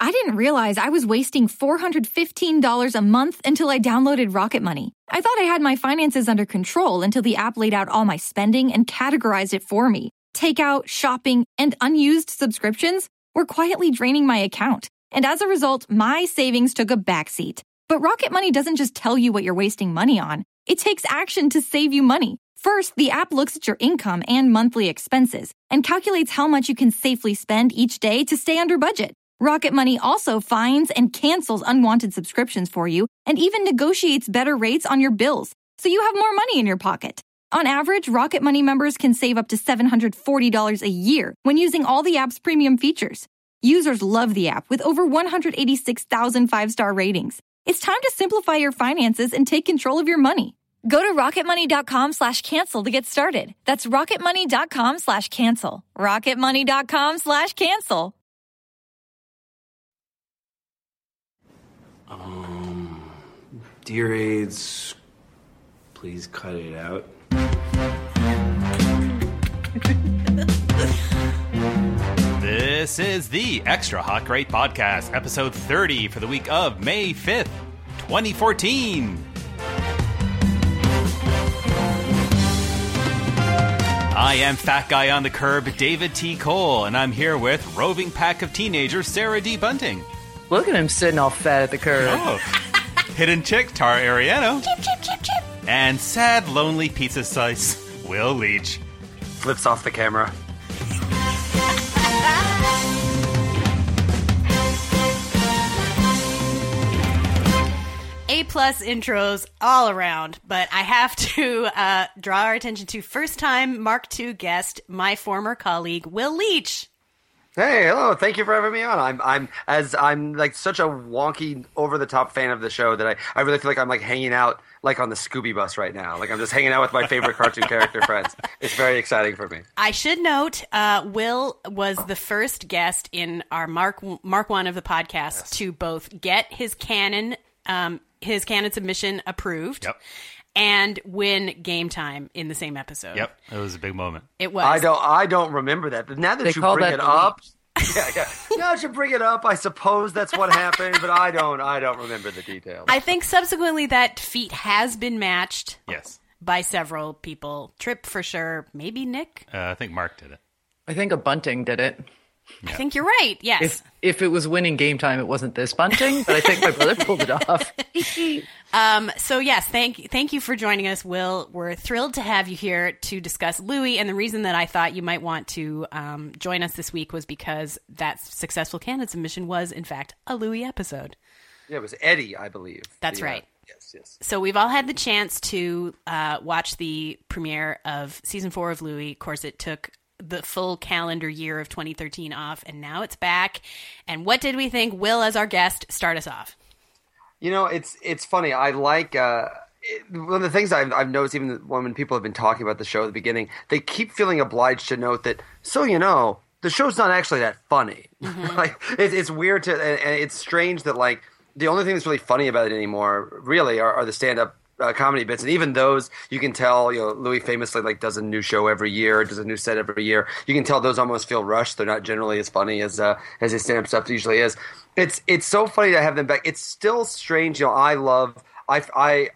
I didn't realize I was wasting $415 a month until I downloaded Rocket Money. I thought I had my finances under control until the app laid out all my spending and categorized it for me. Takeout, shopping, and unused subscriptions were quietly draining my account. And as a result, my savings took a backseat. But Rocket Money doesn't just tell you what you're wasting money on. It takes action to save you money. First, the app looks at your income and monthly expenses and calculates how much you can safely spend each day to stay under budget. Rocket Money also finds and cancels unwanted subscriptions for you and even negotiates better rates on your bills, so you have more money in your pocket. On average, Rocket Money members can save up to $740 a year when using all the app's premium features. Users love the app with over 186,000 five-star ratings. It's time to simplify your finances and take control of your money. Go to rocketmoney.com/cancel to get started. That's rocketmoney.com/cancel. rocketmoney.com/cancel. Dear AIDS, please cut it out. This is the Extra Hot Great Podcast, episode 30 for the week of May 5th, 2014. I am Fat Guy on the Curb, David T. Cole, and I'm here with roving pack of teenagers, Sarah D. Bunting. Look at him sitting all fat at the curb. Oh, hidden chick, Tara Ariano. Chip, chip, chip, chip. And sad, lonely pizza slice, Will Leach. Flips off the camera. A-plus intros all around, but I have to draw our attention to first-time Mark II guest, my former colleague, Will Leach. Hey, hello! Thank you for having me on. I'm like such a wonky, over-the-top fan of the show that I really feel like I'm like hanging out like on the Scooby bus right now. Like I'm just hanging out with my favorite cartoon character friends. It's very exciting for me. I should note, Will was the first guest in our Mark One of the podcast to both get his canon submission approved. Yep. And win Game Time in the same episode. Yep, it was a big moment. It was. I don't remember that. But now that you bring it up, yeah. Now that you bring it up, I suppose that's what happened. But I don't remember the details. I think subsequently that feat has been matched. Yes. By several people. Tripp for sure. Maybe Nick. I think Mark did it. I think a Bunting did it. Yeah. I think you're right. Yes. If it was winning Game Time, it wasn't this Bunting, but I think my brother pulled it off. So yes, thank you for joining us, Will. We're thrilled to have you here to discuss Louie. And the reason that I thought you might want to join us this week was because that successful candidate submission was, in fact, a Louie episode. Yeah, it was Eddie, I believe. That's right. Yes. So we've all had the chance to watch the premiere of season 4 of Louie. Of course, it took the full calendar year of 2013 off, and now it's back. And what did we think? Will, as our guest, start us off. You know, it's funny. I like one of the things I've noticed, even when people have been talking about the show at the beginning, they keep feeling obliged to note that, so you know, the show's not actually that funny. Mm-hmm. Like it's weird to, and it's strange that like the only thing that's really funny about it anymore, really, are the stand-up comedy bits, and even those you can tell. You know, Louis famously like does a new show every year, does a new set every year. You can tell those almost feel rushed. They're not generally as funny as his stand-up stuff usually is. It's so funny to have them back. It's still strange. You know, the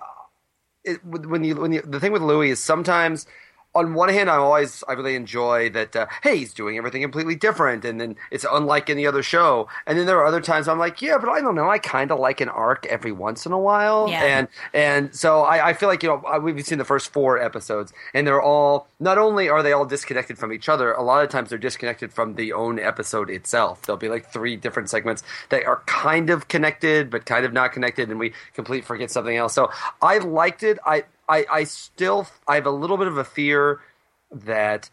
thing with Louis is sometimes. On one hand, I really enjoy that, hey, he's doing everything completely different, and then it's unlike any other show. And then there are other times I'm like, yeah, but I don't know, I kind of like an arc every once in a while. Yeah. And so I feel like, you know, we've seen the first 4 episodes, and they're all, not only are they all disconnected from each other, a lot of times they're disconnected from the own episode itself. There'll be like 3 different segments that are kind of connected, but kind of not connected, and we completely forget something else. So I liked it. I have a little bit of a fear that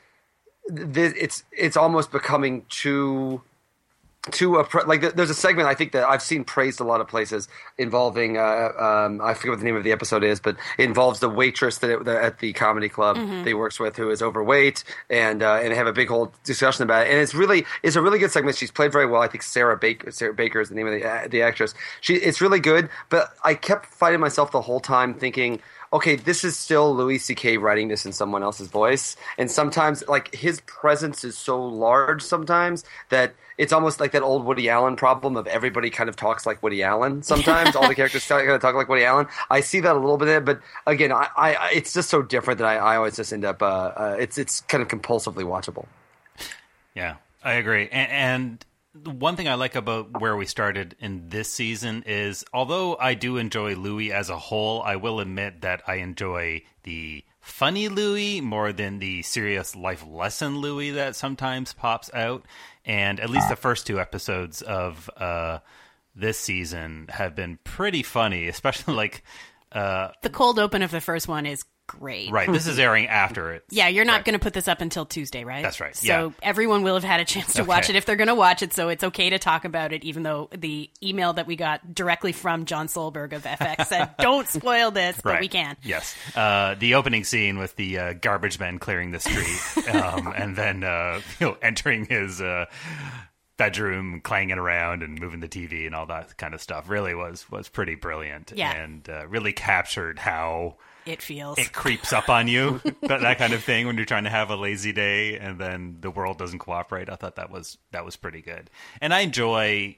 it's almost becoming too like there's a segment I think that I've seen praised a lot of places involving I forget what the name of the episode is, but it involves the waitress at the comedy club that he works with who is overweight, and they have a big whole discussion about it, and it's a really good segment. She's played very well. I think Sarah Baker is the name of the actress. It's really good, but I kept finding myself the whole time thinking, okay, this is still Louis C.K. writing this in someone else's voice, and sometimes like his presence is so large sometimes that it's almost like that old Woody Allen problem of everybody kind of talks like Woody Allen. Sometimes all the characters kind of talk like Woody Allen. I see that a little bit, but again, I it's just so different that I always just end up it's kind of compulsively watchable. Yeah, I agree. And one thing I like about where we started in this season is, although I do enjoy Louis as a whole, I will admit that I enjoy the funny Louis more than the serious life lesson Louis that sometimes pops out. And at least the first 2 episodes of this season have been pretty funny, especially like... the cold open of the first one is great. Right. This is airing after it. Yeah, you're not going to put this up until Tuesday, right? That's right. So everyone will have had a chance to watch it if they're going to watch it. So it's okay to talk about it, even though the email that we got directly from John Solberg of FX said, don't spoil this, but we can. Yes. The opening scene with the garbage men clearing the street and then entering his bedroom, clanging around and moving the TV and all that kind of stuff really was pretty brilliant. Yeah. And really captured how it feels. It creeps up on you, that kind of thing when you're trying to have a lazy day and then the world doesn't cooperate. I thought that was pretty good. And I enjoy,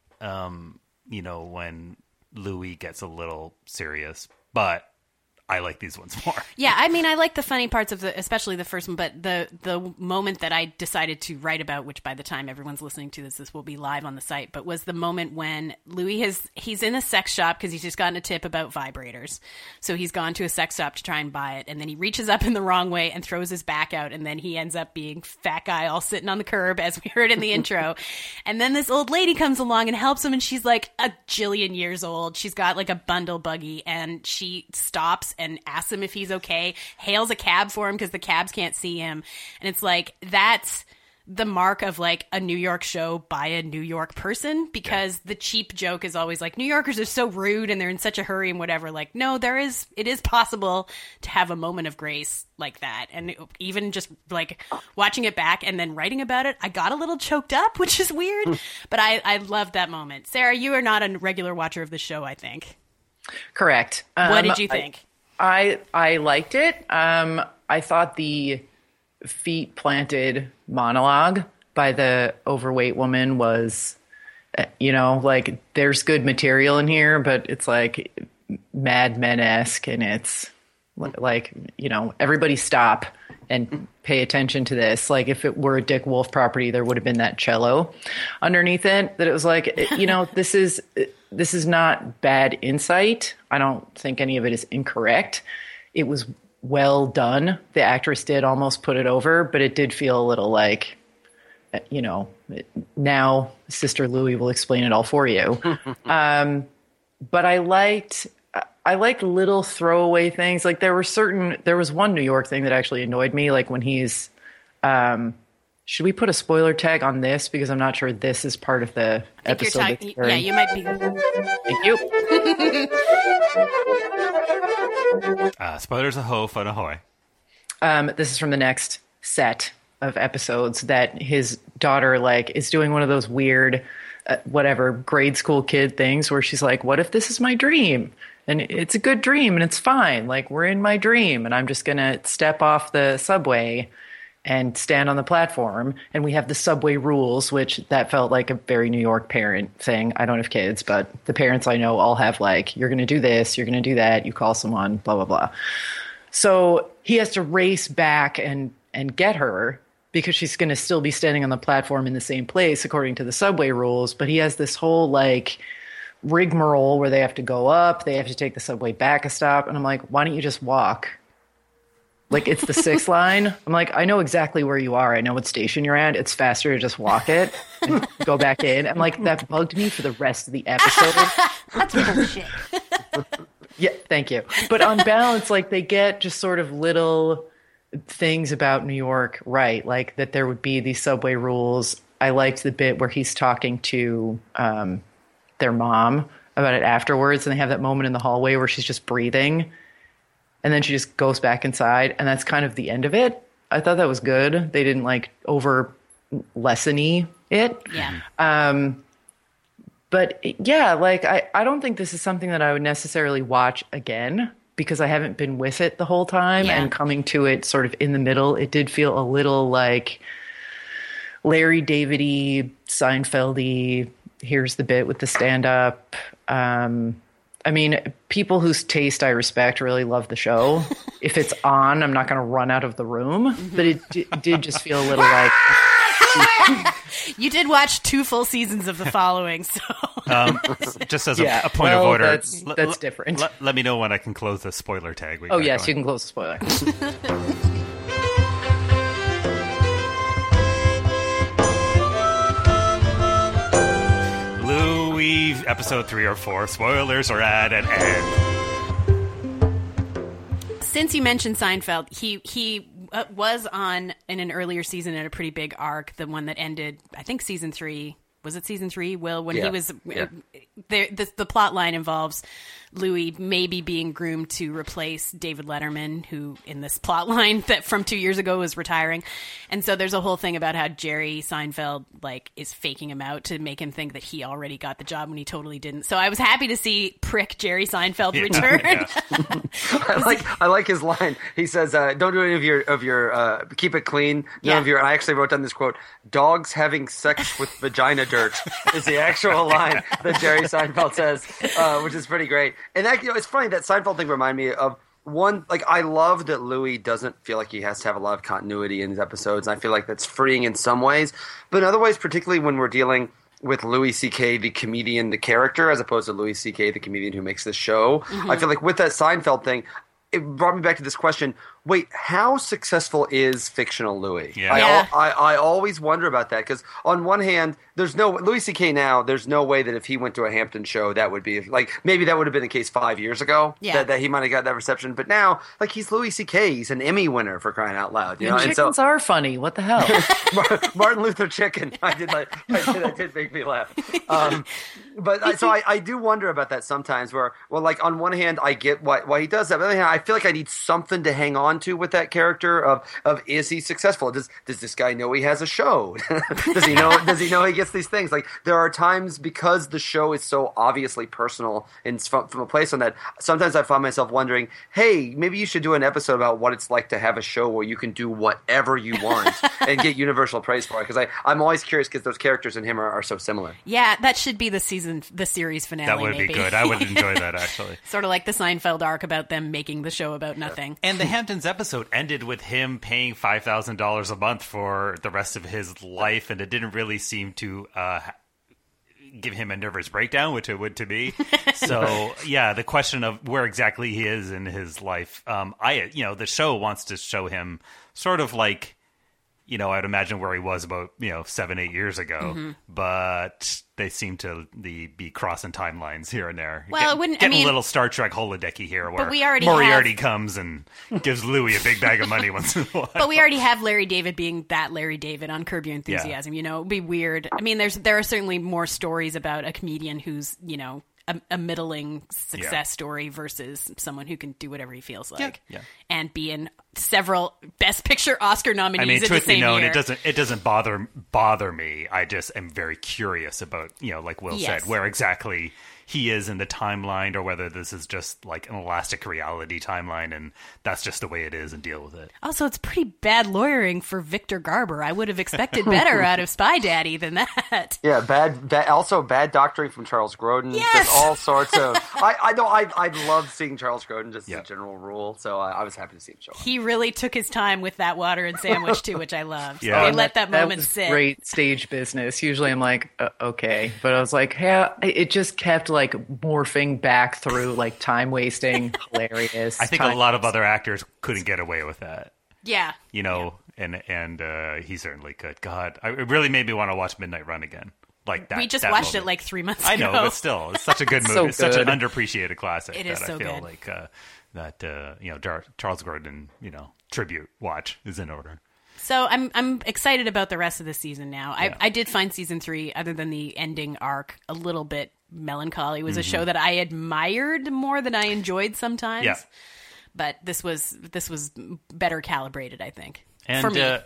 when Louis gets a little serious, but I like these ones more. Yeah, I mean, I like the funny parts of especially the first one, but the moment that I decided to write about, which by the time everyone's listening to this will be live on the site, but was the moment when Louis he's in a sex shop because he's just gotten a tip about vibrators. So he's gone to a sex shop to try and buy it, and then he reaches up in the wrong way and throws his back out, and then he ends up being fat guy all sitting on the curb, as we heard in the intro. And then this old lady comes along and helps him, and she's like a jillion years old. She's got like a bundle buggy, and she stops and asks him if he's okay, hails a cab for him because the cabs can't see him. And it's like, that's the mark of like a New York show by a New York person, because the cheap joke is always like, New Yorkers are so rude and they're in such a hurry and whatever. Like, no, it is possible to have a moment of grace like that. And even just like watching it back and then writing about it, I got a little choked up, which is weird, but I loved that moment. Sarah, you are not a regular watcher of the show, I think. Correct. What did you think? I liked it. I thought the feet planted monologue by the overweight woman was, like, there's good material in here, but it's like Mad Men-esque, and it's like, everybody stop and pay attention to this. Like, if it were a Dick Wolf property, there would have been that cello underneath it, that it was like, this is not bad insight. I don't think any of it is incorrect. It was well done. The actress did almost put it over, but it did feel a little like, now Sister Louis will explain it all for you. But I liked little throwaway things. Like there was one New York thing that actually annoyed me. Like when he's, should we put a spoiler tag on this? Because I'm not sure this is part of the episode. Yeah, you might be. Thank you. Spoilers ahoy, fun ahoy. This is from the next set of episodes that his daughter is doing one of those weird, grade school kid things where she's like, what if this is my dream? And it's a good dream and it's fine. Like, we're in my dream and I'm just going to step off the subway and stand on the platform. And we have the subway rules, which that felt like a very New York parent thing. I don't have kids, but the parents I know all have you're going to do this, you're going to do that, you call someone, blah, blah, blah. So he has to race back and get her because she's going to still be standing on the platform in the same place according to the subway rules. But he has this whole rigmarole where they have to go up, they have to take the subway back a stop. And I'm like, why don't you just walk? It's the 6th line. I'm like, I know exactly where you are. I know what station you're at. It's faster to just walk it and go back in. I'm like, that bugged me for the rest of the episode. That's bullshit. Yeah, thank you. But on balance, they get just sort of little things about New York right. Like that there would be these subway rules. I liked the bit where he's talking to their mom about it afterwards. And they have that moment in the hallway where she's just breathing. And then she just goes back inside, and that's kind of the end of it. I thought that was good. They didn't over lesson-y it. Yeah. But yeah, I don't think this is something that I would necessarily watch again. because I haven't been with it the whole time, Yeah. and coming to it sort of in the middle, it did feel a little like Larry David-y, Seinfeld-y, here's the bit with the stand-up. I mean, people whose taste I respect really love the show. If it's on, I'm not going to run out of the room. But it did just feel a little like... You did watch 2 full seasons of The Following, so... Just as a point of order, That's different. Let me know when I can close the spoiler tag. Oh, yes, you can close the spoiler. Louis, episode 3 or 4. Spoilers are at an end. Since you mentioned Seinfeld, he was on in an earlier season in a pretty big arc, the one that ended, I think, season 3. Was it season 3, Will? When he was... Yeah. The plot line involves Louis maybe being groomed to replace David Letterman, who in this plot line that from 2 years ago was retiring. And so there's a whole thing about how Jerry Seinfeld is faking him out to make him think that he already got the job when he totally didn't. So I was happy to see prick Jerry Seinfeld return. I like his line. He says, "Don't do any of your keep it clean." None of your. I actually wrote down this quote: "Dogs having sex with vagina dirt" is the actual line that Jerry Seinfeld says, which is pretty great. And that, it's funny, that Seinfeld thing reminded me of one. Like, I love that Louis doesn't feel like he has to have a lot of continuity in his episodes. And I feel like that's freeing in some ways, but in other ways, particularly when we're dealing with Louis C.K., the comedian, the character, as opposed to Louis C.K., the comedian who makes this show. I feel like with that Seinfeld thing, it brought me back to this question. Wait, how successful is fictional Louis? Yeah. I always wonder about that, because on one hand, there's no Louis C.K. now. There's no way that if he went to a Hampton show, that would be like, maybe that would have been the case 5 years ago. Yeah. That he might have got that reception. But now, like, he's Louis C.K. He's an Emmy winner, for crying out loud. You know, and Chickens are funny. What the hell? Martin Luther Chicken. That did make me laugh. But I do wonder about that sometimes. Where, well, like, on one hand, I get why he does that. But on the other hand, I feel like I need something to hang on to with that character. Of is he successful? Does this guy know he has a show? Does he know he gets these things? Like, there are times, because the show is so obviously personal and from a place on that, sometimes I find myself wondering, hey, maybe you should do an episode about what it's like to have a show where you can do whatever you want and get universal praise for it. Because I'm always curious, because those characters in him are so similar. Yeah, that should be the series finale. That would maybe. be good. I would enjoy that, actually. Sort of like the Seinfeld arc about them making the show about nothing. And the Hamptons episode ended with him paying $5,000 a month for the rest of his life, and it didn't really seem to give him a nervous breakdown, which it would to me. So, yeah, the question of where exactly he is in his life, the show wants to show him sort of like, I'd imagine where he was about 7-8 years ago, but they seem to be crossing timelines here and there. Well, it wouldn't. Getting a little Star Trek holodecky here, where we already Moriarty comes and gives Louis a big bag of money once in a while. But we already have Larry David being that Larry David on Curb Your Enthusiasm. It'd be weird. I mean, there are certainly more stories about a comedian who's a middling success story versus someone who can do whatever he feels like, and be in several Best Picture Oscar nominees in the same year. It doesn't bother me. I just am very curious about, like Will said, where exactly he is in the timeline, or whether this is just like an elastic reality timeline and that's just the way it is, and deal with it. Also, it's pretty bad lawyering for Victor Garber. I would have expected better out of Spy Daddy than that. Yeah, also bad doctoring from Charles Grodin. Yes! Just all sorts of... I love seeing Charles Grodin, just as a general rule, so I was happy to see him show up. He really took his time with that water and sandwich, too, which I loved. Yeah. They let that moment was sit. Great stage business. Usually I'm like, okay. But I was like, hey, it just kept like morphing back through like time wasting, hilarious. I think a lot of other actors couldn't get away with that. Yeah. And he certainly could. God, it really made me want to watch Midnight Run again. Like that. We just that watched moment. it like 3 months ago. I know, but still, it's such a good movie. So it's such an good. underappreciated classic. It is that so I feel good. like Charles Grodin, tribute watch is in order. So I'm excited about the rest of the season now. I did find season 3, other than the ending arc, a little bit melancholy. It was a show that I admired more than I enjoyed sometimes. Yeah. But this was better calibrated, I think. And for me.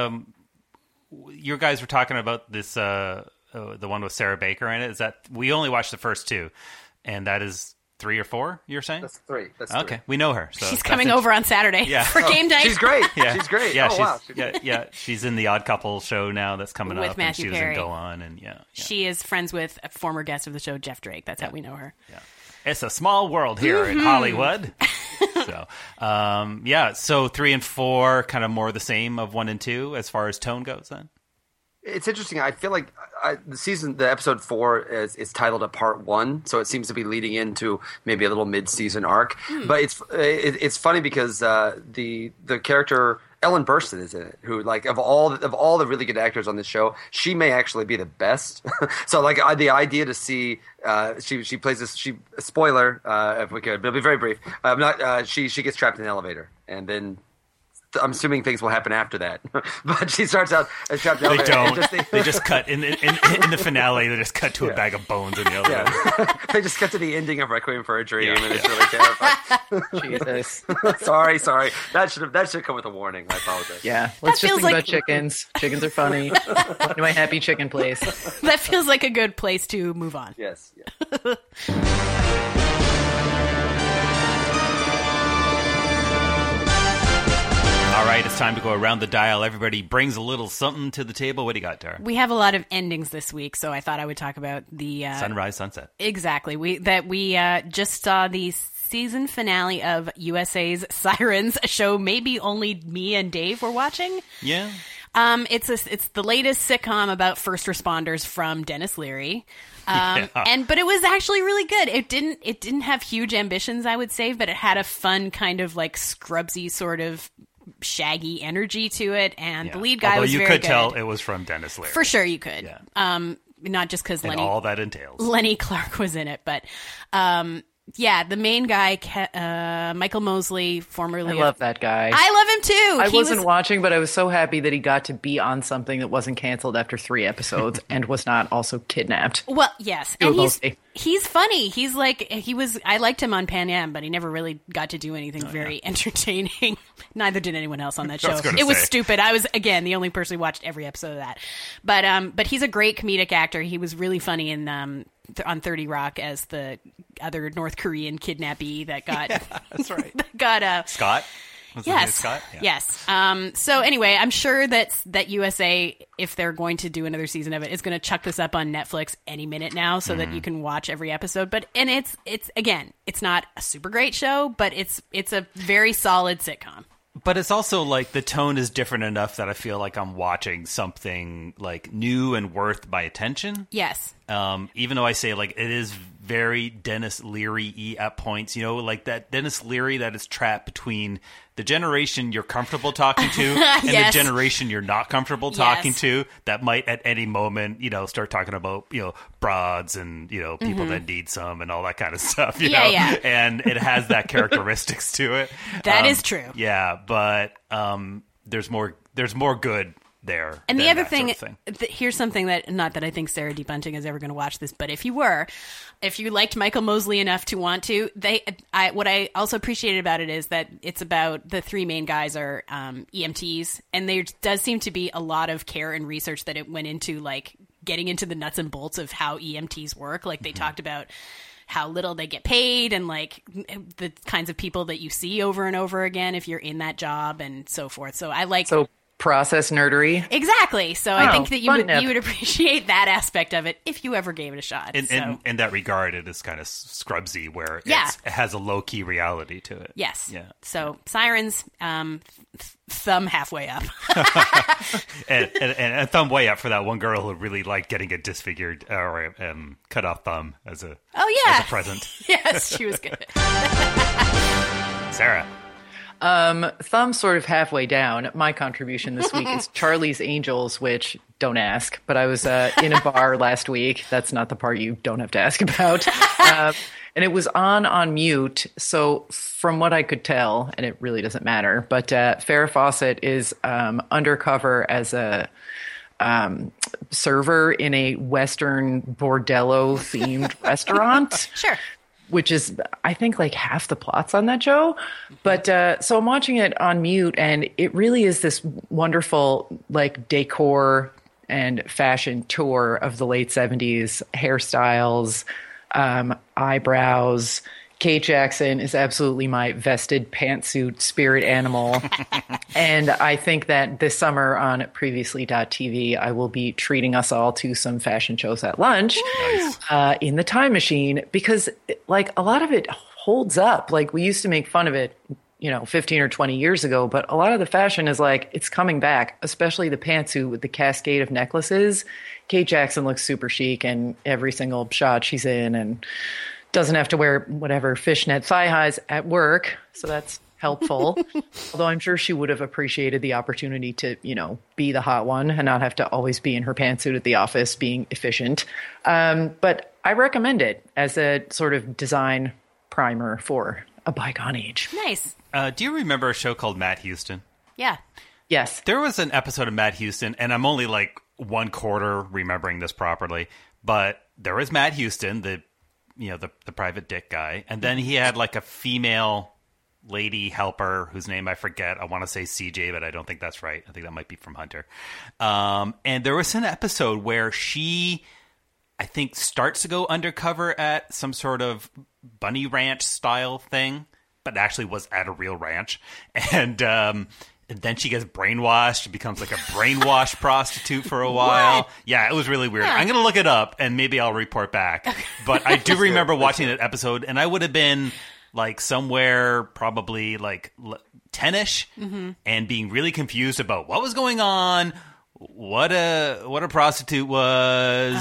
You guys were talking about this, the one with Sarah Baker in it. Is that we only watched the first 2, and that is 3 or 4, you're saying? That's 3. That's okay. 3. We know her. So She's coming over on Saturday for game night. She's great. Yeah. She's great. Yeah, wow. She's in the Odd Couple show now that's coming With up. Matthew and she Perry. was in Go On. And She is friends with a former guest of the show, Jeff Drake. That's how we know her. Yeah. It's a small world here in Hollywood. So 3 and 4, kind of more the same of 1 and 2 as far as tone goes then? It's interesting. I feel like the episode 4 is titled a part 1, so it seems to be leading into maybe a little mid-season arc. But it's funny because the character Ellen Burstyn is in it, who like of all the really good actors on this show, she may actually be the best. So like the idea to see she plays this spoiler if we could, but it'll be very brief. She gets trapped in an elevator and then. I'm assuming things will happen after that, but she starts out as trapped in the elevator. They don't. They just cut in the finale. They just cut to a bag of bones in the elevator. Yeah. They just cut to the ending of Requiem for a Dream, and it's really terrifying. Jesus. Sorry. That should come with a warning. I apologize. Yeah. Let's just feels think like- about chickens. Chickens are funny. Welcome to my happy chicken place. That feels like a good place to move on. Yes. All right, it's time to go around the dial. Everybody brings a little something to the table. What do you got, Tara? We have a lot of endings this week, so I thought I would talk about the Sunrise, sunset. Exactly. We just saw the season finale of USA's Sirens, a show maybe only me and Dave were watching. Yeah. It's the latest sitcom about first responders from Dennis Leary. But it was actually really good. It didn't have huge ambitions, I would say, but it had a fun kind of like Scrubsy sort of shaggy energy to it, and the lead guy was very good. You could tell it was from Dennis Leary. For sure you could. Yeah. Not just because all that entails. Lenny Clark was in it, but the main guy, Michael Mosley, formerly... I love that guy. I love him too. I wasn't watching, but I was so happy that he got to be on something that wasn't canceled after 3 episodes and was not also kidnapped. Well, yes. And he's funny. He's like, I liked him on Pan Am, but he never really got to do anything very entertaining. Neither did anyone else on that show. It was stupid. I was, again, the only person who watched every episode of that. But he's a great comedic actor. He was really funny in on 30 Rock as the other North Korean kidnappee that got... that's right. Scott? Yes. Scott? Yeah. Yes. So anyway, I'm sure that USA, if they're going to do another season of it, is going to chuck this up on Netflix any minute now so that you can watch every episode. And it's not a super great show, but it's a very solid sitcom. But it's also like the tone is different enough that I feel like I'm watching something like new and worth my attention. Yes. Even though I say like it is very Dennis Leary-y at points, like that Dennis Leary that is trapped between the generation you're comfortable talking to and the generation you're not comfortable talking to that might at any moment, start talking about, broads and, people that need some and all that kind of stuff, you know? And it has that characteristics to it. That is true. Yeah, but there's more good there. And the other thing, here's something that, not that I think Sarah D. Bunting is ever going to watch this, but if you liked Michael Mosley enough to want to, what I also appreciated about it is that it's about the 3 main guys are EMTs, and there does seem to be a lot of care and research that it went into, like getting into the nuts and bolts of how EMTs work. Like they talked about how little they get paid and like the kinds of people that you see over and over again if you're in that job and so forth. So I like... process nerdery. Exactly. So I think that you would appreciate that aspect of it if you ever gave it a shot. In that regard, it is kind of Scrubsy where it has a low-key reality to it. Yes. Yeah. So Sirens, thumb halfway up. and a thumb way up for that one girl who really liked getting a disfigured or cut off thumb as a present. Yes, she was good. Sarah. Thumb sort of halfway down. My contribution this week is Charlie's Angels, which don't ask, but I was in a bar last week. That's not the part you don't have to ask about. And it was on mute. So from what I could tell, and it really doesn't matter, but Farrah Fawcett is undercover as a server in a Western bordello themed restaurant. Sure. Which is, I think, like half the plots on that show. But so I'm watching it on mute, and it really is this wonderful, like, decor and fashion tour of the late 70s, hairstyles, eyebrows, Kate Jackson is absolutely my vested pantsuit spirit animal. And I think that this summer on Previously.tv, I will be treating us all to some fashion shows at lunch in the time machine, because like a lot of it holds up. Like we used to make fun of it, 15 or 20 years ago, but a lot of the fashion is like, it's coming back, especially the pantsuit with the cascade of necklaces. Kate Jackson looks super chic in every single shot she's in, and doesn't have to wear whatever fishnet thigh highs at work. So that's helpful. Although I'm sure she would have appreciated the opportunity to, be the hot one and not have to always be in her pantsuit at the office being efficient. But I recommend it as a sort of design primer for a bygone age. Nice. Do you remember a show called Matt Houston? Yeah. Yes. There was an episode of Matt Houston, and I'm only like one quarter remembering this properly, but there was Matt Houston, the private dick guy, and then he had like a female lady helper whose name I forget. I want to say CJ, but I don't think that's right. I think that might be from Hunter. And there was an episode where she, I think, starts to go undercover at some sort of bunny ranch style thing, but actually was at a real ranch. And then she gets brainwashed. She becomes like a brainwashed prostitute for a while. What? Yeah, it was really weird. Huh. I'm going to look it up, and maybe I'll report back. But I do remember watching that episode, and I would have been like somewhere probably like 10-ish, and being really confused about what was going on, what a prostitute was,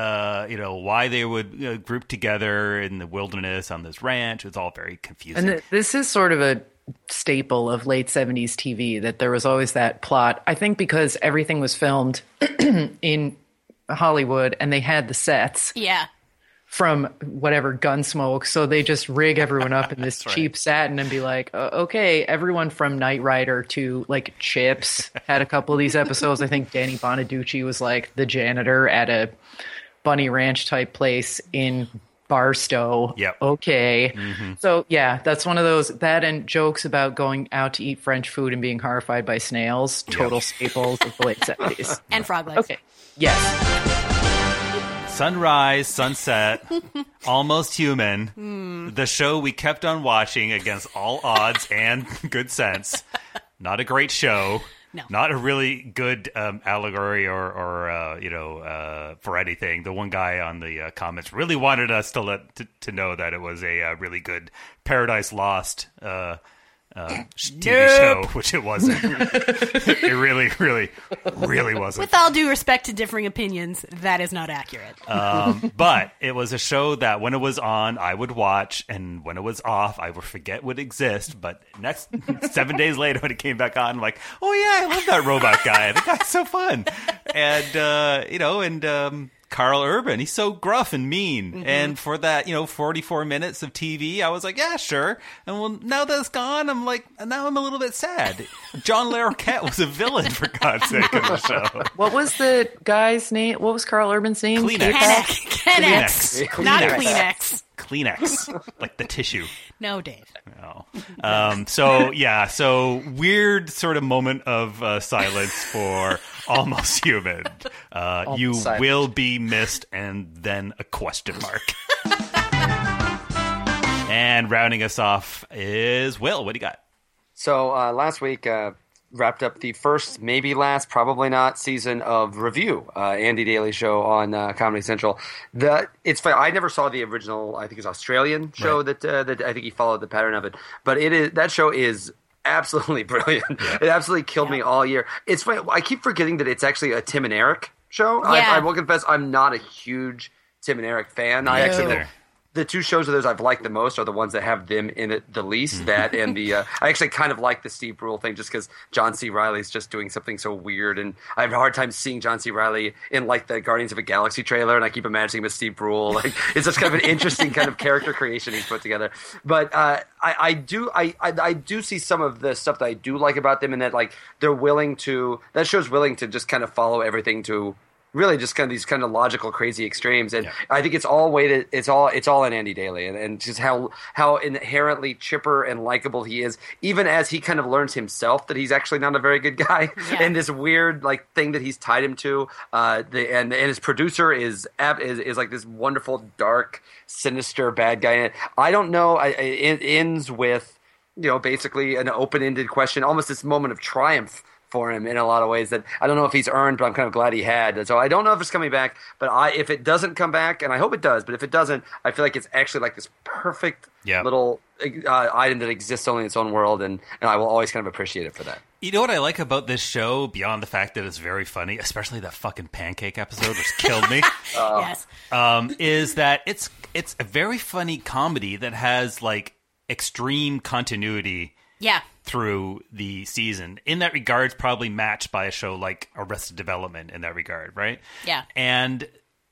why they would group together in the wilderness on this ranch. It was all very confusing. And this is sort of a staple of late 70s TV, that there was always that plot. I think because everything was filmed in Hollywood and they had the sets from whatever Gunsmoke, so they just rig everyone up in this cheap satin and be like, okay, everyone from Knight Rider to like Chips had a couple of these episodes. I think Danny Bonaducci was like the janitor at a bunny ranch type place in Barstow. Yep. Okay. So yeah, that's one of those, that and jokes about going out to eat French food and being horrified by snails, total staples of the late 70s. And frog legs. Okay. Yes. Sunrise, Sunset, Almost Human, the show we kept on watching against all odds and good sense. Not a great show. No. Not a really good allegory or for anything. The one guy on the comments really wanted us to know that it was a really good Paradise Lost TV show, which it wasn't. It really, really, really wasn't. With all due respect to differing opinions, that is not accurate. But it was a show that when it was on, I would watch, and when it was off, I would forget would exist. But next 7 days later, when it came back on, I'm like, oh yeah, I love that robot guy. The guy's so fun. And Carl Urban, he's so gruff and mean. And for that, 44 minutes of TV, I was like, yeah, sure. And well, now that it's gone, I'm like, now I'm a little bit sad. John Larroquette was a villain, for God's sake, in the show. What was the guy's name? What was Carl Urban's name? Kleenex. Kleenex. Not Kleenex. Kleenex, like the tissue. No, Dave. No. So weird sort of moment of silence for Almost Human. You silent. will be missed, and then a question mark. And rounding us off is Will. What do you got? So last week wrapped up the first, maybe last, probably not, season of Review, Andy Daly show on Comedy Central. It's funny, I never saw the original, I think it's Australian show that I think he followed the pattern of it. But that show is absolutely brilliant. Yeah. It absolutely killed me all year. It's funny, I keep forgetting that it's actually a Tim and Eric show. Yeah. I will confess, I'm not a huge Tim and Eric fan. I actually the two shows of those I've liked the most are the ones that have them in it the least. That and the I actually kind of like the Steve Brule thing just because John C. Reilly's just doing something so weird, and I have a hard time seeing John C. Reilly in like the Guardians of the Galaxy trailer, and I keep imagining him as Steve Brule. Like it's just kind of an interesting kind of character creation he's put together. But I do see some of the stuff that I do like about them, and that like they're willing to, that show's willing to just kind of follow everything to really just kind of these kind of logical, crazy extremes. And I think it's all weighted. It's all in Andy Daly, and just how inherently chipper and likable he is, even as he kind of learns himself that he's actually not a very good guy, and this weird like thing that he's tied him to. And his producer is like this wonderful, dark, sinister bad guy. And I don't know. It ends with basically an open-ended question, almost this moment of triumph for him in a lot of ways that I don't know if he's earned, but I'm kind of glad he had. So I don't know if it's coming back, but if it doesn't come back, and I hope it does, but if it doesn't, I feel like it's actually like this perfect little item that exists only in its own world, and I will always kind of appreciate it for that. You know what I like about this show, beyond the fact that it's very funny, especially that fucking pancake episode, which killed me, Yes. is that it's a very funny comedy that has like extreme continuity through the season. In that regard, probably matched by a show like Arrested Development in that regard, right? Yeah. And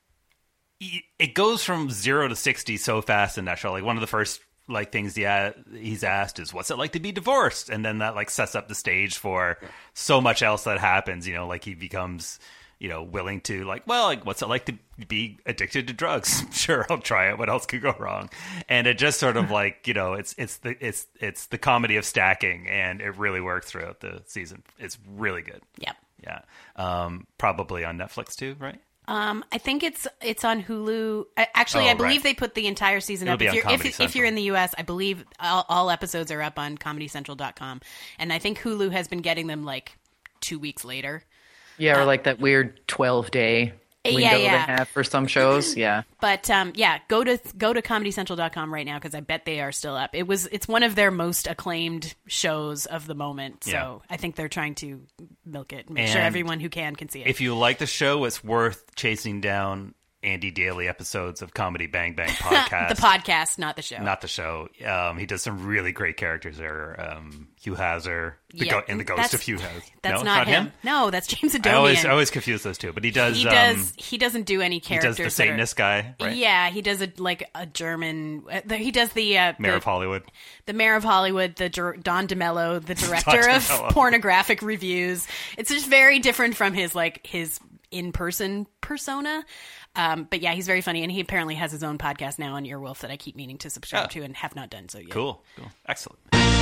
it goes from 0 to 60 so fast in that show. Like one of the first like things he's asked is, what's it like to be divorced? And then that like sets up the stage for so much else that happens, like he becomes willing to what's it like to be addicted to drugs? Sure, I'll try it. What else could go wrong? And it just sort of like, it's the comedy of stacking, and it really worked throughout the season. It's really good. Yep. Yeah. Probably on Netflix too, right? I think it's on Hulu. Actually, I believe they put the entire season up. If you're in the US, I believe all episodes are up on ComedyCentral.com. And I think Hulu has been getting them like 2 weeks later. Yeah, or like that weird 12-day window they have for some shows. Yeah. But go to ComedyCentral.com right now, because I bet they are still up. It's one of their most acclaimed shows of the moment. So I think they're trying to milk it and make sure everyone who can see it. If you like the show, it's worth chasing down Andy Daly episodes of Comedy Bang Bang podcast. The podcast, not the show. Not the show. He does some really great characters there. Hugh Hazard, the Ghost of Hugh Hazard. That's not him. No, that's James Adomian. I always confuse those two, but he does. He doesn't do any characters. He does the Satanist guy, right? Yeah, he does a German. He does the Mayor of Hollywood. The Mayor of Hollywood. Don DeMello, the director of pornographic reviews. It's just very different from his in-person persona. But yeah, he's very funny, and he apparently has his own podcast now on Earwolf that I keep meaning to subscribe to and have not done so yet. Cool. Excellent.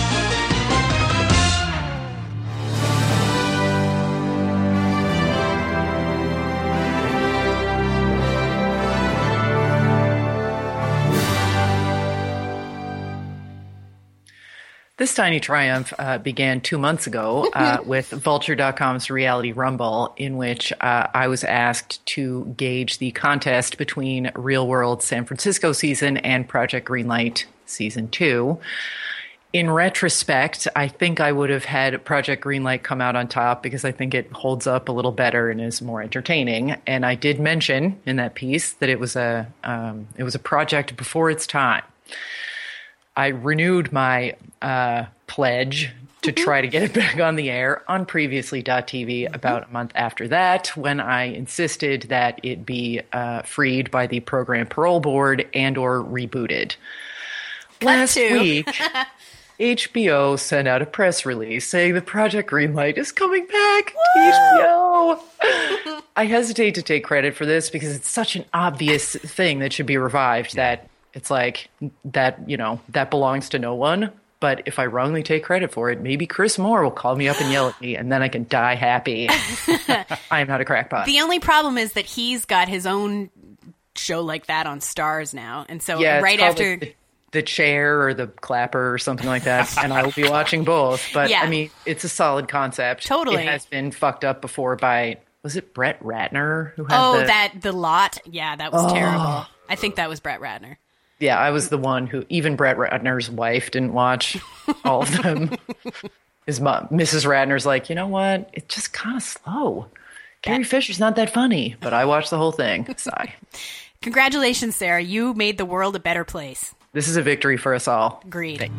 This tiny triumph began 2 months ago with Vulture.com's Reality Rumble, in which I was asked to gauge the contest between Real World San Francisco season and Project Greenlight season 2. In retrospect, I think I would have had Project Greenlight come out on top because I think it holds up a little better and is more entertaining. And I did mention in that piece that it was a project before its time. I renewed my pledge to try to get it back on the air on Previously.tv about a month after that, when I insisted that it be freed by the program parole board and or rebooted. Last week, HBO sent out a press release saying that Project Greenlight is coming back to HBO. I hesitate to take credit for this because it's such an obvious thing that should be revived that it's like that, that belongs to no one. But if I wrongly take credit for it, maybe Chris Moore will call me up and yell at me, and then I can die happy. I am not a crackpot. The only problem is that he's got his own show like that on Starz now. And so right after... Like the Chair or the Clapper or something like that, and I will be watching both. But, I mean, it's a solid concept. Totally. It has been fucked up before by... Was it Brett Ratner who had The Lot? Yeah, that was terrible. I think that was Brett Ratner. Yeah, I was the one who, even Brett Ratner's wife didn't watch all of them. His mom, Mrs. Ratner's like, you know what? It's just kind of slow. Carrie Fisher's not that funny, but I watched the whole thing. Sigh. Congratulations, Sarah. You made the world a better place. This is a victory for us all. Agreed.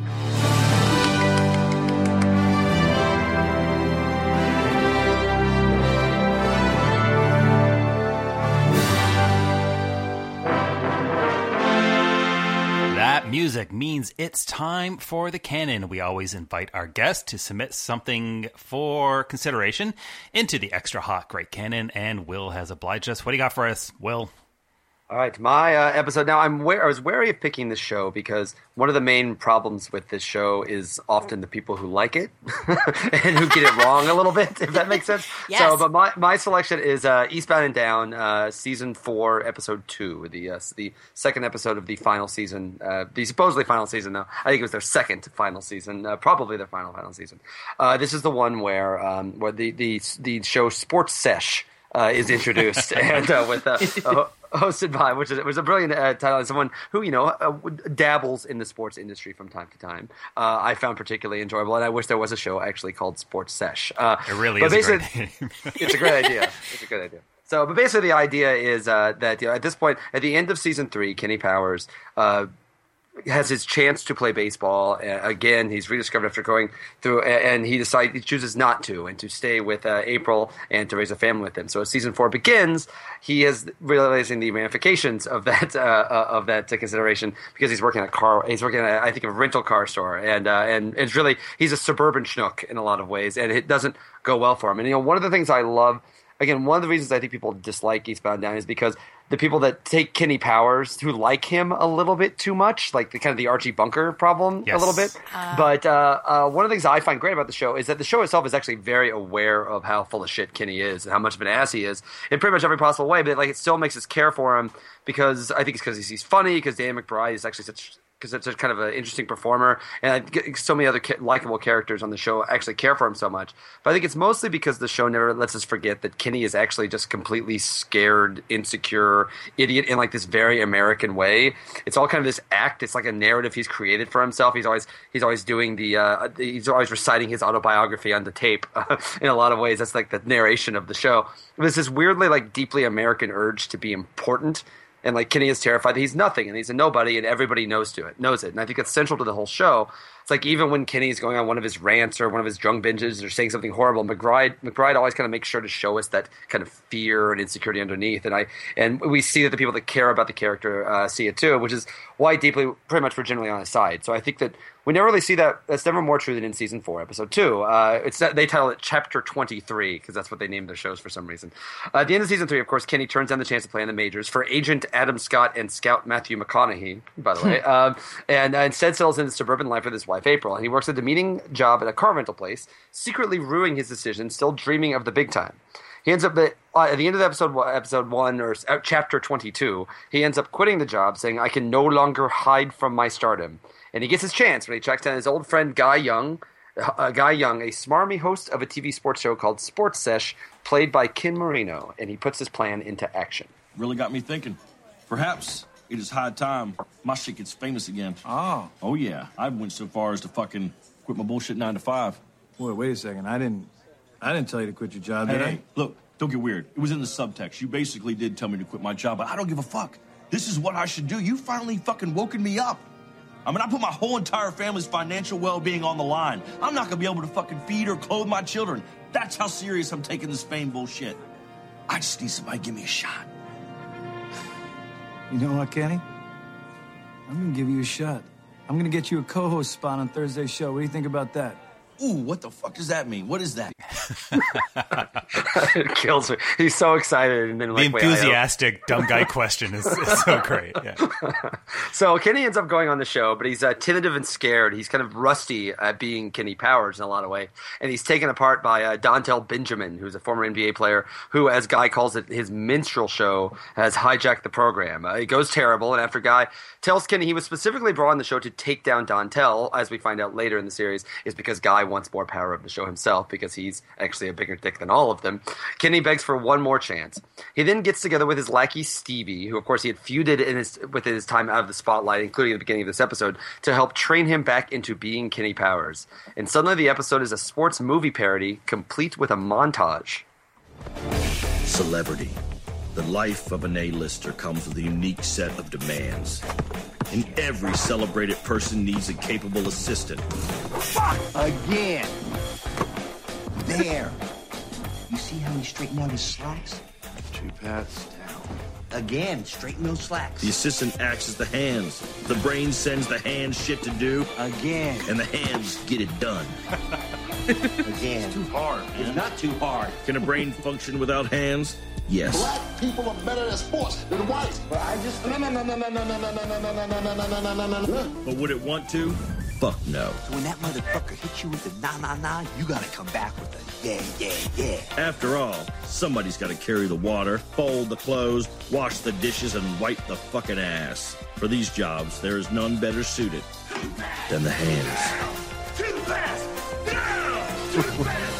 Music means it's time for the canon. We always invite our guests to submit something for consideration into the Extra Hot Great Canon, and Will has obliged us. What do you got for us, Will? All right, my episode. Now, I was wary of picking this show because one of the main problems with this show is often the people who like it and who get it wrong a little bit, if that makes sense. Yes. So, but my selection is Eastbound and Down, season 4, episode 2, the second episode of the final season, the supposedly final season. Though I think it was their second final season, probably their final season. This is the one where the show Sports Sesh is introduced and with. Hosted by, it was a brilliant title, and someone who, dabbles in the sports industry from time to time. I found particularly enjoyable, and I wish there was a show actually called Sports Sesh. It really is a great name. It's a great idea. It's a good idea. So, but basically the idea is that at this point, at the end of season 3, Kenny Powers has his chance to play baseball again. He's rediscovered after going through, and he chooses not to, and to stay with April and to raise a family with him. So as season 4 begins, he is realizing the ramifications of that consideration, because he's working at I think a rental car store, and it's really, he's a suburban schnook in a lot of ways, and it doesn't go well for him. And one of the things I love, again, one of the reasons I think people dislike Eastbound Down is because the people that take Kenny Powers, who like him a little bit too much, like the Archie Bunker problem a little bit. But one of the things I find great about the show is that the show itself is actually very aware of how full of shit Kenny is and how much of an ass he is in pretty much every possible way. But it still makes us care for him, because I think it's because he's funny, because Dan McBride is actually because it's kind of an interesting performer, and so many other likable characters on the show actually care for him so much. But I think it's mostly because the show never lets us forget that Kenny is actually just completely scared, insecure idiot in this very American way. It's all kind of this act. It's like a narrative he's created for himself. He's always doing he's always reciting his autobiography on the tape. In a lot of ways, that's like the narration of the show. There's this weirdly deeply American urge to be important. And Kenny is terrified that he's nothing and he's a nobody, and everybody knows it. And I think that's central to the whole show. It's even when Kenny's going on one of his rants or one of his drunk binges or saying something horrible, McBride always kind of makes sure to show us that kind of fear and insecurity underneath. And we see that the people that care about the character see it too, which is why pretty much we're generally on his side. So I think that we never really see that. That's never more true than in season 4, episode 2. They title it Chapter 23 because that's what they named their shows for some reason. At the end of season 3, of course, Kenny turns down the chance to play in the majors for Agent Adam Scott and Scout Matthew McConaughey, by the way, and instead settles into suburban life with his wife April. And he works a demeaning job at a car rental place, secretly ruining his decision, still dreaming of the big time. He ends up at the end of episode 1 or chapter 22. He ends up quitting the job, saying, "I can no longer hide from my stardom." And he gets his chance when he tracks down his old friend Guy Young, a smarmy host of a TV sports show called Sports Sesh, played by Ken Marino, and he puts his plan into action. Really got me thinking. Perhaps it is high time my shit gets famous again. Oh yeah. I went so far as to fucking quit my bullshit 9 to 5. Wait a second. I didn't tell you to quit your job, did I? Hey, look, don't get weird. It was in the subtext. You basically did tell me to quit my job, but I don't give a fuck. This is what I should do. You finally fucking woken me up. I put my whole entire family's financial well-being on the line. I'm not gonna be able to fucking feed or clothe my children. That's how serious I'm taking this fame bullshit. I just need somebody to give me a shot. You know what, Kenny? I'm gonna give you a shot. I'm gonna get you a co-host spot on Thursday's show. What do you think about that? Ooh, what the fuck does that mean? What is that? It kills me. He's so excited. And then the enthusiastic dumb guy question is so great. Yeah. So Kenny ends up going on the show, but he's tentative and scared. He's kind of rusty at being Kenny Powers in a lot of ways. And he's taken apart by Dontel Benjamin, who's a former NBA player who, as Guy calls it, his minstrel show has hijacked the program. It goes terrible, and after Guy tells Kenny he was specifically brought on the show to take down Dontel, as we find out later in the series, is because Guy wants more power of the show himself because he's actually a bigger dick than all of them. Kenny begs for one more chance. He then gets together with his lackey Stevie, who of course he had feuded with his time out of the spotlight, including at the beginning of this episode, to help train him back into being Kenny Powers. And suddenly the episode is a sports movie parody, complete with a montage. Celebrity. The life of an A-lister comes with a unique set of demands. And every celebrated person needs a capable assistant. Fuck! Again! There! You see how he straightened out his slacks? 2 paths down. Again, straighten those slacks. The assistant acts as the hands. The brain sends the hands shit to do. Again. And the hands get it done. Again. It's too hard, man. It's not too hard. Can a brain function without hands? Yes. Black people are better at sports than whites. But I just... But would it want to? Fuck no. So when that motherfucker hits you with the nah, you gotta come back with a yeah. After all, somebody's got to carry the water, fold the clothes, wash the dishes, and wipe the fucking ass. For these jobs, there is none better suited than the hands. Too fast! Down! Too fast!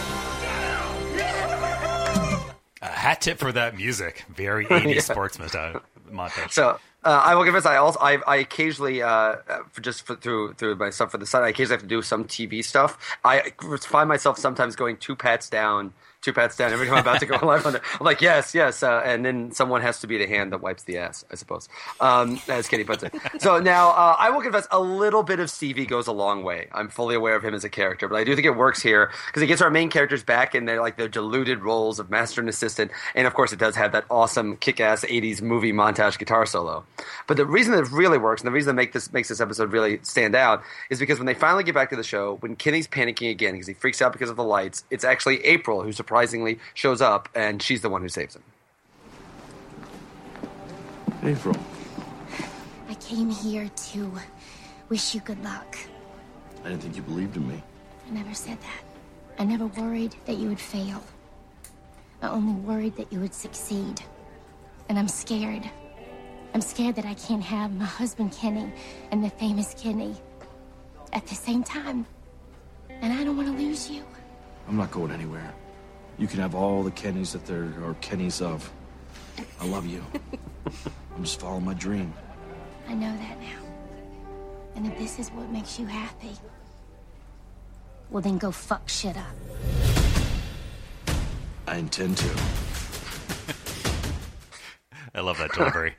A hat tip for that music. Very 80s sports montage. So I will confess, I occasionally through my stuff for the site, I occasionally have to do some TV stuff. I find myself sometimes going two pats down every time I'm about to go live on it. I'm like, yes, and then someone has to be the hand that wipes the ass, I suppose, as Kenny puts it. So now I will confess, a little bit of Stevie goes a long way. I'm fully aware of him as a character, but I do think it works here because it gets our main characters back in their diluted roles of master and assistant, and of course it does have that awesome kick-ass 80s movie montage guitar solo. But the reason that it really works, and the reason that makes this episode really stand out, is because when they finally get back to the show, when Kenny's panicking again because he freaks out because of the lights, it's actually April who surprisingly shows up, and she's the one who saves him. April. I came here to wish you good luck. I didn't think you believed in me. I never said that. I never worried that you would fail. I only worried that you would succeed. And I'm scared. I'm scared that I can't have my husband Kenny and the famous Kenny at the same time. And I don't want to lose you. I'm not going anywhere. You can have all the Kennys that there are Kennys of. I love you. I'm just following my dream. I know that now. And if this is what makes you happy, well then go fuck shit up. I intend to. I love that delivery.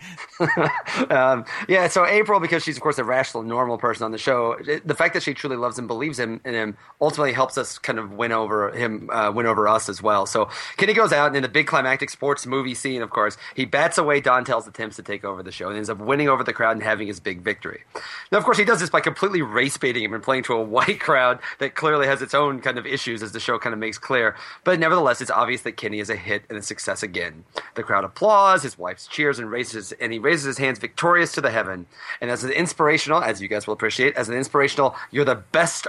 So April, because she's of course a rational, normal person on the show, the fact that she truly loves him, believes in him, ultimately helps us kind of win over him, win over us as well. So Kenny goes out, and in the big climactic sports movie scene, of course, he bats away Dontel's attempts to take over the show and ends up winning over the crowd and having his big victory. Now, of course, he does this by completely race baiting him and playing to a white crowd that clearly has its own kind of issues, as the show kind of makes clear. But nevertheless, it's obvious that Kenny is a hit and a success again. The crowd applauds, his wife cheers and he raises his hands victorious to the heaven. And as an inspirational, as you guys will appreciate, you're the best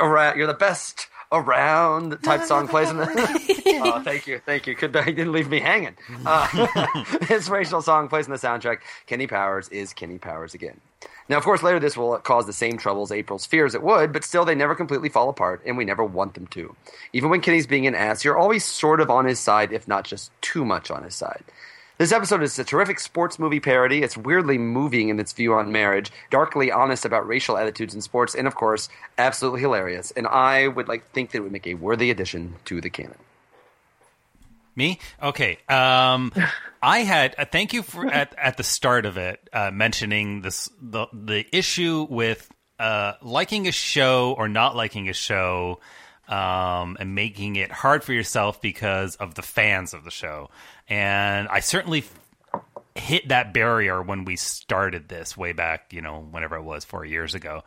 around type song plays in the oh, thank you. You didn't leave me hanging. Inspirational song plays in the soundtrack. Kenny Powers is Kenny Powers again. Now, of course, later this will cause the same troubles April's fears it would, but still they never completely fall apart, and we never want them to. Even when Kenny's being an ass, you're always sort of on his side, if not just too much on his side. This episode is a terrific sports movie parody. It's weirdly moving in its view on marriage, darkly honest about racial attitudes in sports, and of course, absolutely hilarious. And I would think that it would make a worthy addition to the canon. Me? Okay. I had thank you for at the start of it mentioning the issue with liking a show or not liking a show. And making it hard for yourself because of the fans of the show. And I certainly hit that barrier when we started this way back, whenever it was 4 years ago.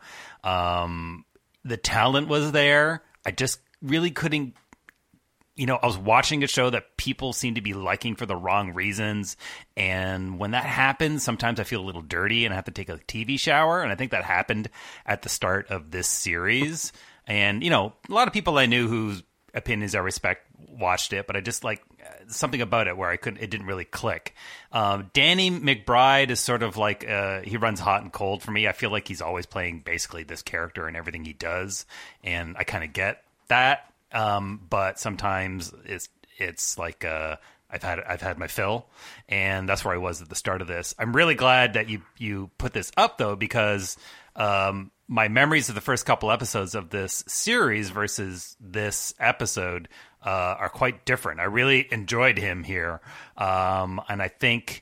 The talent was there. I just really couldn't, I was watching a show that people seem to be liking for the wrong reasons. And when that happens, sometimes I feel a little dirty and I have to take a TV shower. And I think that happened at the start of this series. And, a lot of people I knew whose opinions I respect watched it, but I just something about it where it didn't really click. Danny McBride is sort of he runs hot and cold for me. I feel like he's always playing basically this character in everything he does. And I kind of get that. But sometimes it's like, I've had my fill, and that's where I was at the start of this. I'm really glad that you put this up though, because, my memories of the first couple episodes of this series versus this episode are quite different. I really enjoyed him here. And I think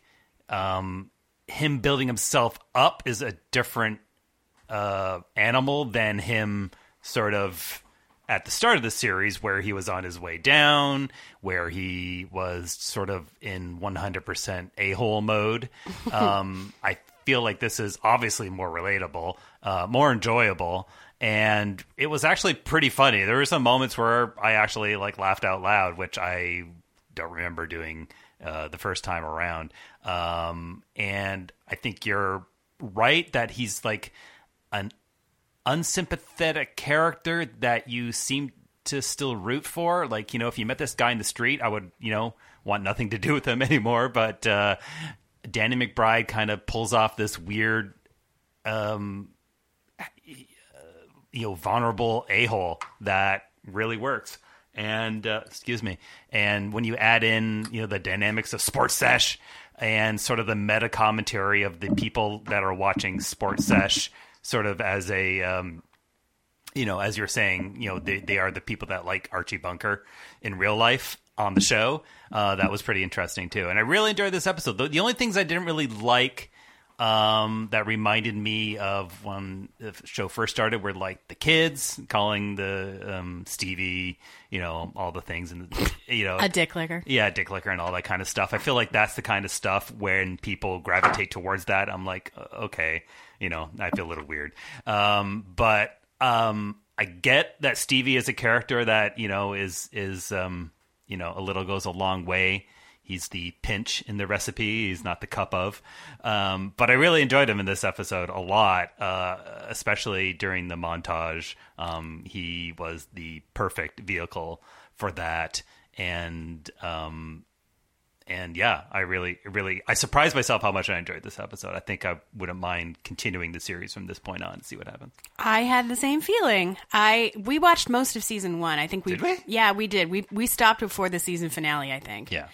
him building himself up is a different animal than him sort of at the start of the series where he was on his way down, where he was sort of in 100% a-hole mode. I feel like this is obviously more relatable, more enjoyable, and it was actually pretty funny. There were some moments where I actually like laughed out loud, which I don't remember doing the first time around. And I think you're right that he's like an unsympathetic character that you seem to still root for. Like, you know, if you met this guy in the street, I would, you know, want nothing to do with him anymore. But Danny McBride kind of pulls off this weird, vulnerable a-hole that really works. And and when you add in, you know, the dynamics of Sports Sesh and sort of the meta commentary of the people that are watching Sports Sesh, sort of as a, as you're saying, you know, they are the people that like Archie Bunker in real life on the show. That was pretty interesting too. And I really enjoyed this episode. The only things I didn't really like that reminded me of when the show first started were like the kids calling the Stevie, you know, all the things, and you know, a dick licker. Yeah, dick licker and all that kind of stuff. I feel like that's the kind of stuff when people gravitate towards that. I'm like, okay, you know, I feel a little weird. But I get that Stevie is a character that, you know, is you know, a little goes a long way. He's the pinch in the recipe. He's not the cup of. But I really enjoyed him in this episode a lot, especially during the montage. He was the perfect vehicle for that. And yeah, I surprised myself how much I enjoyed this episode. I think I wouldn't mind continuing the series from this point on and see what happens. I had the same feeling. We watched most of season 1. I think did we? Yeah, we did. We stopped before the season finale, I think. Yeah.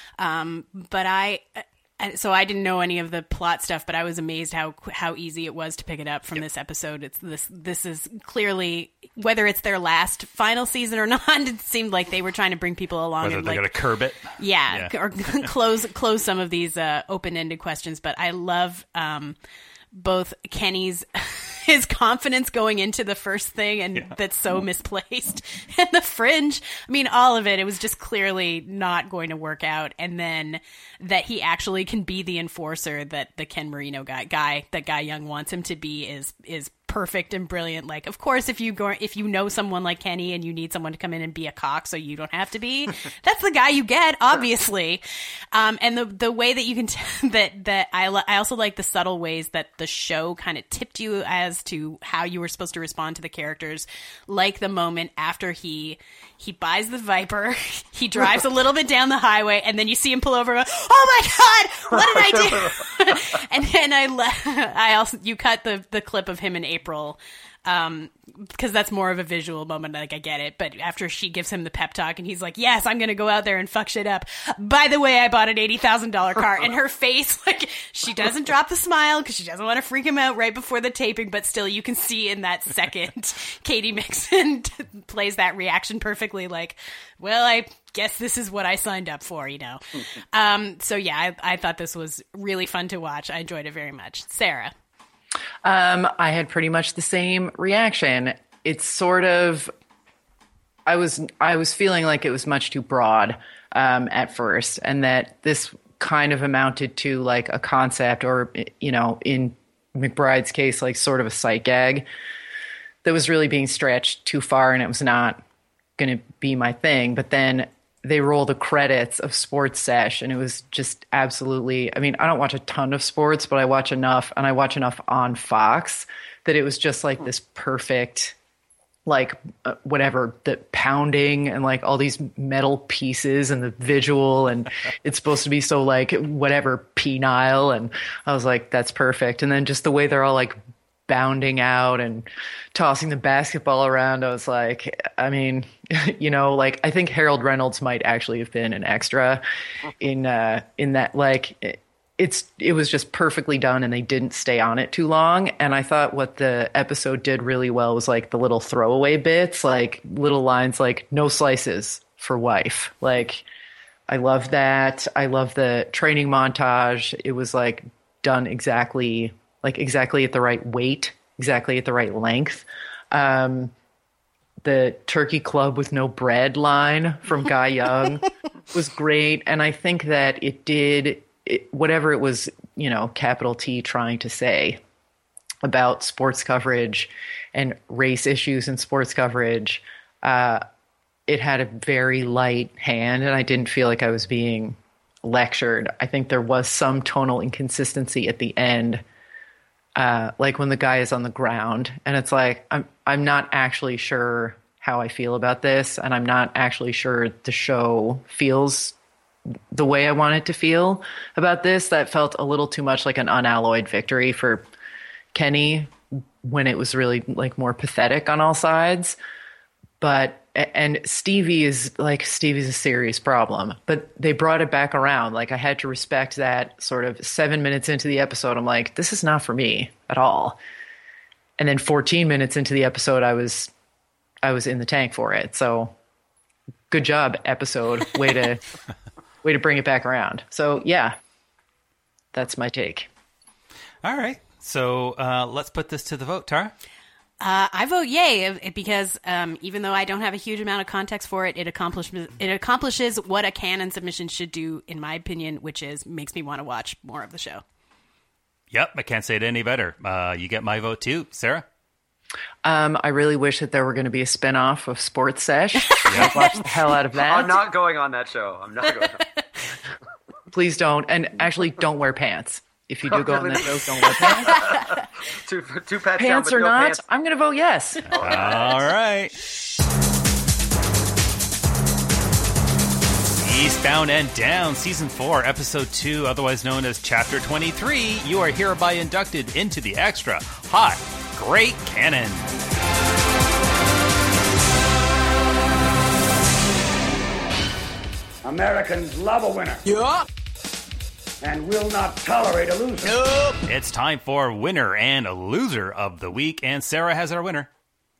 But so I didn't know any of the plot stuff, but I was amazed how easy it was to pick it up from this episode. It's this is clearly, whether it's their last final season or not, it seemed like they were trying to bring people along. Whether and they're going to curb it. Yeah. Or close some of these open-ended questions. But I love both Kenny's his confidence going into the first thing, and that's so misplaced, and the fringe. I mean, all of it. It was just clearly not going to work out, and then that he actually can be the enforcer that the Ken Marino guy that Guy Young wants him to be is perfect and brilliant. Like, of course, if you know someone like Kenny and you need someone to come in and be a cock so you don't have to be, that's the guy you get, obviously. And the way that you can that I also like the subtle ways that the show kind of tipped you as to how you were supposed to respond to the characters, like the moment after he buys the Viper, he drives a little bit down the highway, and then you see him pull over and go, oh my God, what did I do? And then I also, you cut the clip of him in April, because that's more of a visual moment. Like, I get it. But after she gives him the pep talk and he's like, yes, I'm going to go out there and fuck shit up. By the way, I bought an $80,000 car. And her face, like, she doesn't drop the smile because she doesn't want to freak him out right before the taping. But still, you can see in that second, Katie Mixon plays that reaction perfectly. Like, well, I guess this is what I signed up for, you know. So yeah, I thought this was really fun to watch. I enjoyed it very much. Sarah. I had pretty much the same reaction. It's sort of, I was feeling like it was much too broad at first, and that this kind of amounted to like a concept, or, you know, in McBride's case, like sort of a sight gag that was really being stretched too far, and it was not going to be my thing. But then they roll the credits of Sports Sesh, and it was just absolutely, I mean, I don't watch a ton of sports, but I watch enough, and I watch enough on Fox, that it was just like this perfect, like whatever, the pounding and like all these metal pieces and the visual, and it's supposed to be so like whatever penile, and I was like, that's perfect. And then just the way they're all like bounding out and tossing the basketball around, I was like, I mean, you know, like I think Harold Reynolds might actually have been an extra in that, like it was just perfectly done, and they didn't stay on it too long. And I thought what the episode did really well was like the little throwaway bits, like little lines like no slices for wife. Like, I love that. I love the training montage. It was like done exactly at the right weight, exactly at the right length. the turkey club with no bread line from Guy Young was great. And I think that whatever it was, capital T trying to say about sports coverage and race issues in sports coverage, it had a very light hand, and I didn't feel like I was being lectured. I think there was some tonal inconsistency at the end, like when the guy is on the ground, and it's like, I'm not actually sure how I feel about this, and I'm not actually sure the show feels the way I want it to feel about this. That felt a little too much like an unalloyed victory for Kenny when it was really like more pathetic on all sides. And Stevie's a serious problem, but they brought it back around. Like, I had to respect that sort of 7 minutes into the episode. I'm like, this is not for me at all. And then 14 minutes into the episode, I was in the tank for it. So good job, episode. Way to bring it back around. So yeah, that's my take. All right. So let's put this to the vote, Tara. I vote yay because even though I don't have a huge amount of context for it, it accomplishes what a canon submission should do, in my opinion, which is makes me want to watch more of the show. Yep, I can't say it any better. You get my vote too, Sarah. I really wish that there were going to be a spinoff of Sports Sesh. I'd watch the hell out of that. I'm not going on that show. I'm not going on. Please don't. And actually, don't wear pants. If you do go on that show, don't wear pants. two pants down, but or no not, pants. I'm going to vote yes. All right. Eastbound and Down, Season 4, Episode 2, otherwise known as Chapter 23. You are hereby inducted into the extra hot, great canon. Americans love a winner. Yeah. And will not tolerate a loser. Nope. It's time for winner and loser of the week, and Sarah has our winner.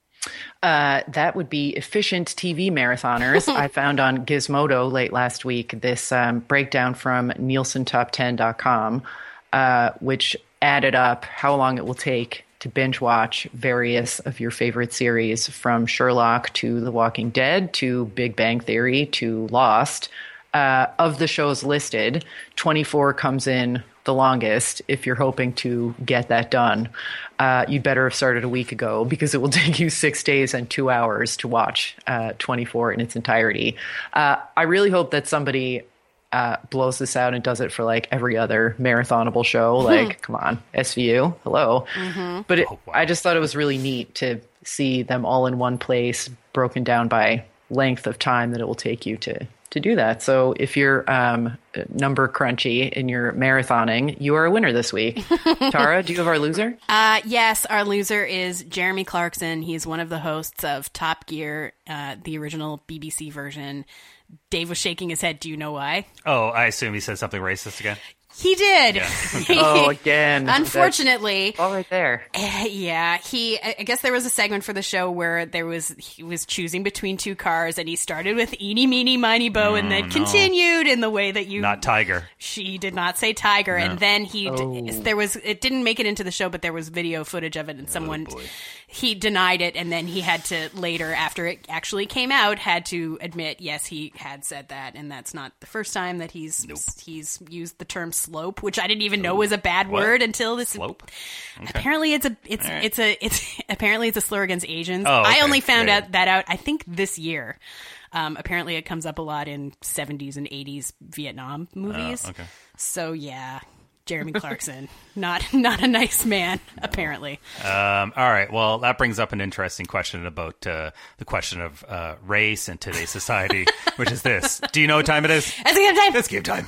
That would be Efficient TV Marathoners. I found on Gizmodo late last week this breakdown from NielsenTop10.com, which added up how long it will take to binge watch various of your favorite series, from Sherlock to The Walking Dead to Big Bang Theory to Lost. Of the shows listed, 24 comes in the longest. If you're hoping to get that done, you'd better have started a week ago, because it will take you 6 days and 2 hours to watch 24 in its entirety. I really hope that somebody blows this out and does it for like every other marathonable show. Like, come on, SVU, hello. Mm-hmm. But I just thought it was really neat to see them all in one place, broken down by length of time that it will take you to do that. So if you're number crunchy in your marathoning, you are a winner this week. Tara, do you have our loser? Yes, our loser is Jeremy Clarkson. He's one of the hosts of Top Gear, the original BBC version. Dave was shaking his head. Do you know why? Oh, I assume he said something racist again. He did. Yeah. Again. Unfortunately. All right there. Yeah. I guess there was a segment for the show where he was choosing between two cars, and he started with Eeny, Meeny, Miny, Mo, and then continued in the way that you... Not Tiger. She did not say Tiger. No. And then it didn't make it into the show, but there was video footage of it, and someone... He denied it, and then he had to later, after it actually came out, had to admit, yes, he had said that, and that's not the first time that he's used the term slope, which I didn't even know was a bad word until this. Slope? Okay. Apparently, apparently it's a slur against Asians. Oh, okay. I only found that out I think this year. Apparently, it comes up a lot in 70s and 80s Vietnam movies. Okay. So yeah. Jeremy Clarkson, not a nice man, apparently. All right. Well, that brings up an interesting question about the question of race in today's society, which is this. Do you know what time it is? It's game time. It's game time.